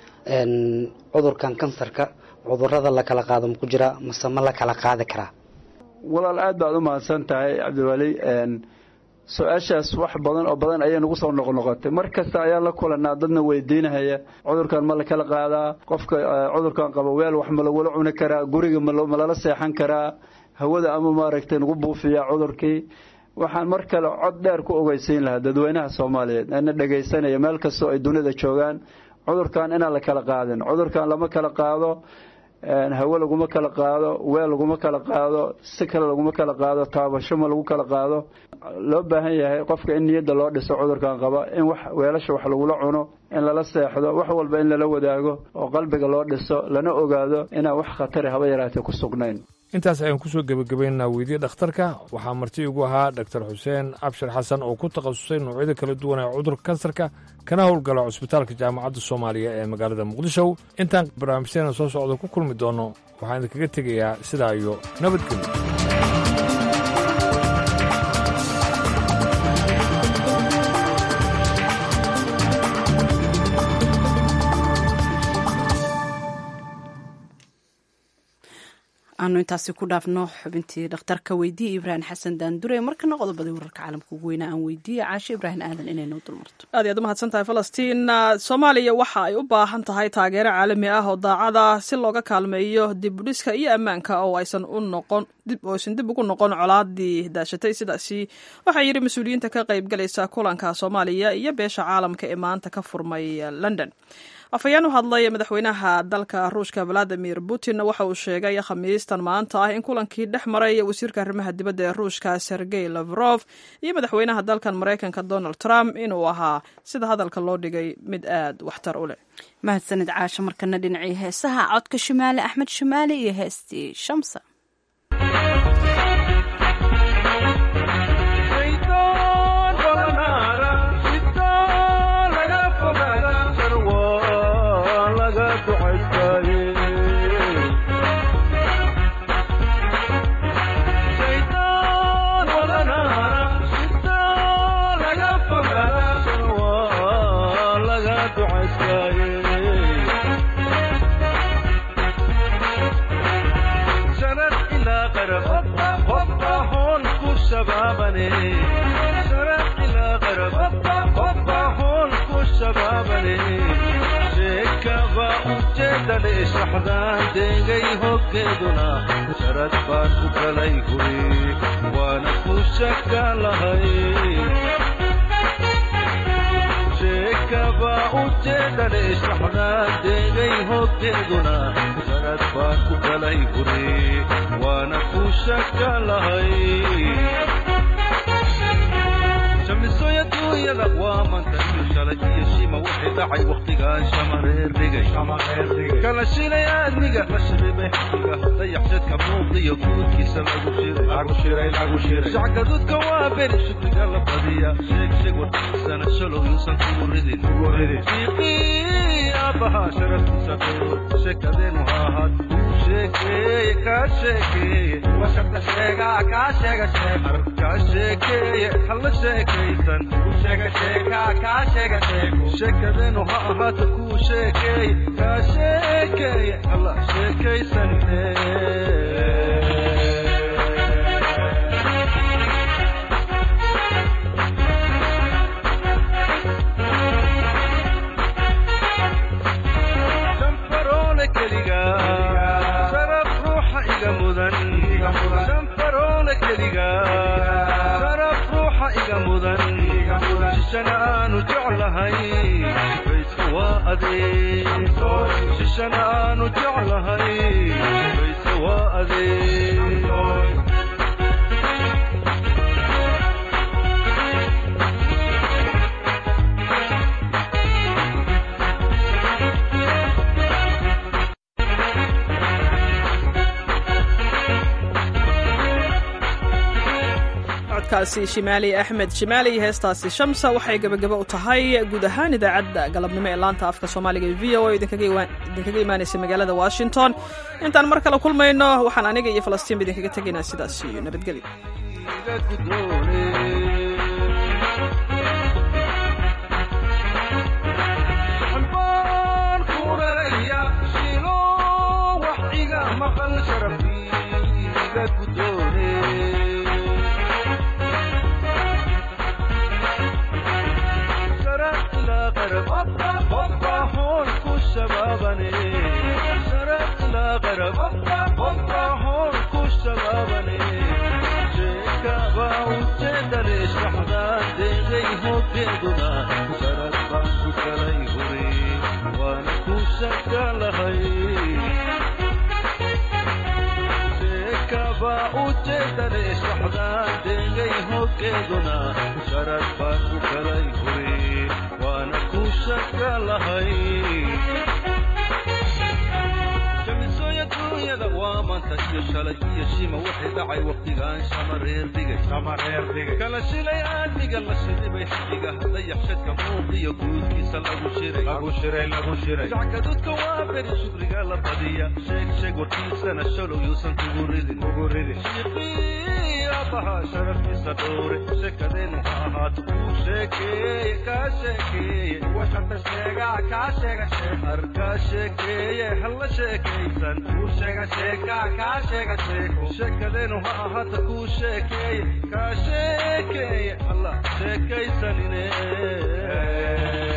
in cudurkan kansarka cudurrada la kala qaado ma ku jira mise ma la kala qaadi karaa walaal aad baad u mahadsan tahay Cabdiwali een su'aashaas wax badan oo badan ayay nagu soo noqnoqotay markasta ayaa la kulanaa dadna weydiinaya cudurkan ma la kala qaadaa qofka cudurkan qaba weel wax ma lagu cuni karaa guriga ma la seexan karaa hawada ama maaragtay nagu buufiyaa cudurkii waxaan mar kale cod dheer ku ogeysiin lahaa dadweynaha Soomaaliyeed ana dhageysanaya meel kasta oo ay dunida joogaan cudurkan in la kala qaadin cudurkan lama kala qaado een hawo lagu ma kala qaado weel lagu ma kala qaado si kale lagu ma kala qaado taabasho ma lagu kala qaado loo baahan yahay qofka in niyada loo dhiso cudurkan qaba in wax weelasha wax lagu la cuno in la seexdo wax walba in la wadaago oo qalbiga loo dhiso lana ogaado in wax khatar ah haba yaraatee ku sugnayn intaas ayaan ku soo gabagabaynaa weydiye dhakhtarka waxaa marti ugu ahaa dhaktar xuseen cabshir xasan oo ku takhasusay noocyada kala duwan ee cudurka kansarka kana howlgala cusbitaalka jaamacadda soomaaliya ee magaalada muqdisho intaan barnaamijteena soo socda ku kulmi doono waxaan idinkaga tegayaa sidaa iyo nabadgelyo aanu intaasi ku dhaafno xubintii dhakhtarka weydiiye ibraahim xasan daandure markana qodobadii wararka caalamka ugu weynaa aan weydiiye caashe ibraahim aadan inaynu dulmarto aad iyaad u mahadsan tahay falastiin soomaaliya waxa ay u baahan tahay taageero caalami ah oo daacad ah si looga kaalmeeyo dib u dhiska iyo ammaanka oo aysan u noqon oosan dib ugu noqon colaadii daashatay sidaasi waxaa yidhi mas-uuliyiinta ka qaybgalaysa kulanka soomaaliya iyo beesha caalamka ee maanta ka furmay london afhayeen u hadlay madaxweynaha dalka ruushka valadimir putin waxa uu sheegay khamiistan maanta ah in kulankii dhex maray wasiirka arrimaha dibadda ee ruushka sergey lavrov iyo madaxweynaha dalkan maraykanka donald trump inuu ahaa sida hadalka loo dhigay mid aad waxtar u leh mahadsanid caasho markana dhinacii heesaha codka shimaale axmed shimaale iyo heestii shamsa saxdaan deegay hoggeeduna sharad baan ku kalay guri waana ku shaka lahay sheekaba ujeedale saxdaan deegay hoggeeduna sharad baan ku kalay guri waana ku shaka lahay shamisoya duunyada waa manta iyo shalay iyo shima wixii dhacay wakhtigaan shamareer dhigay kala shilay aadmiga la shiribay xaqiga dayaxshadka muuqiyo guudkiisa lagu shiray shacgadudka waa beri shukriga la badiya sheeg sheeg warkiisana shalow yuusan kugu ridin fiiqii aabbahaa sharaftiisa dhoor sheekadeenu ha ahaad sheekeeye kaa sheekeeye washarka sheegaa kaa sheega sheeg arab kaa sheekeeye halla sheekaysan sheega sheekaa kaa sheega sheego sheekadeenu ha ahaata kuu sheekeeye kaa sheekeeye halla sheekaysanine ششنان جعلهاي بيس وادي ششنان جعلهاي بيس وادي kaasi shimaali axmed shimaali heestaasi shamsa waxay gabagaba u tahay guud ahaan idaacadda galabnimo ee laanta afka soomaaliga e v o idinkaga imaanaysa magaalada washington intaan mar kale kulmayno waxaan aniga iyo falastiin idinkaga tegaynaa sidaas iyo nabadgelyo kala shilay aadmiga la shiribay xaqiga dayaxshadka muuqiyo guudkiisa lagu shiray shacgadudka waa beri shukriga la badiya sheeg sheeg warkiisana shalow yuusan kugu ridin abaha sharaftiisa dhowre sheekadeennu ha ahaato kuu sheekeeye kaa sheekeeye waxata sheegaa kaa sheega sheek ar kaa sheekeeye halla sheekaysan kuu sheega sheekaa kaa sheega sheeko sheekadeennu ha ahaato kuu sheekeeye kaa sheekeeye halla sheekaysanine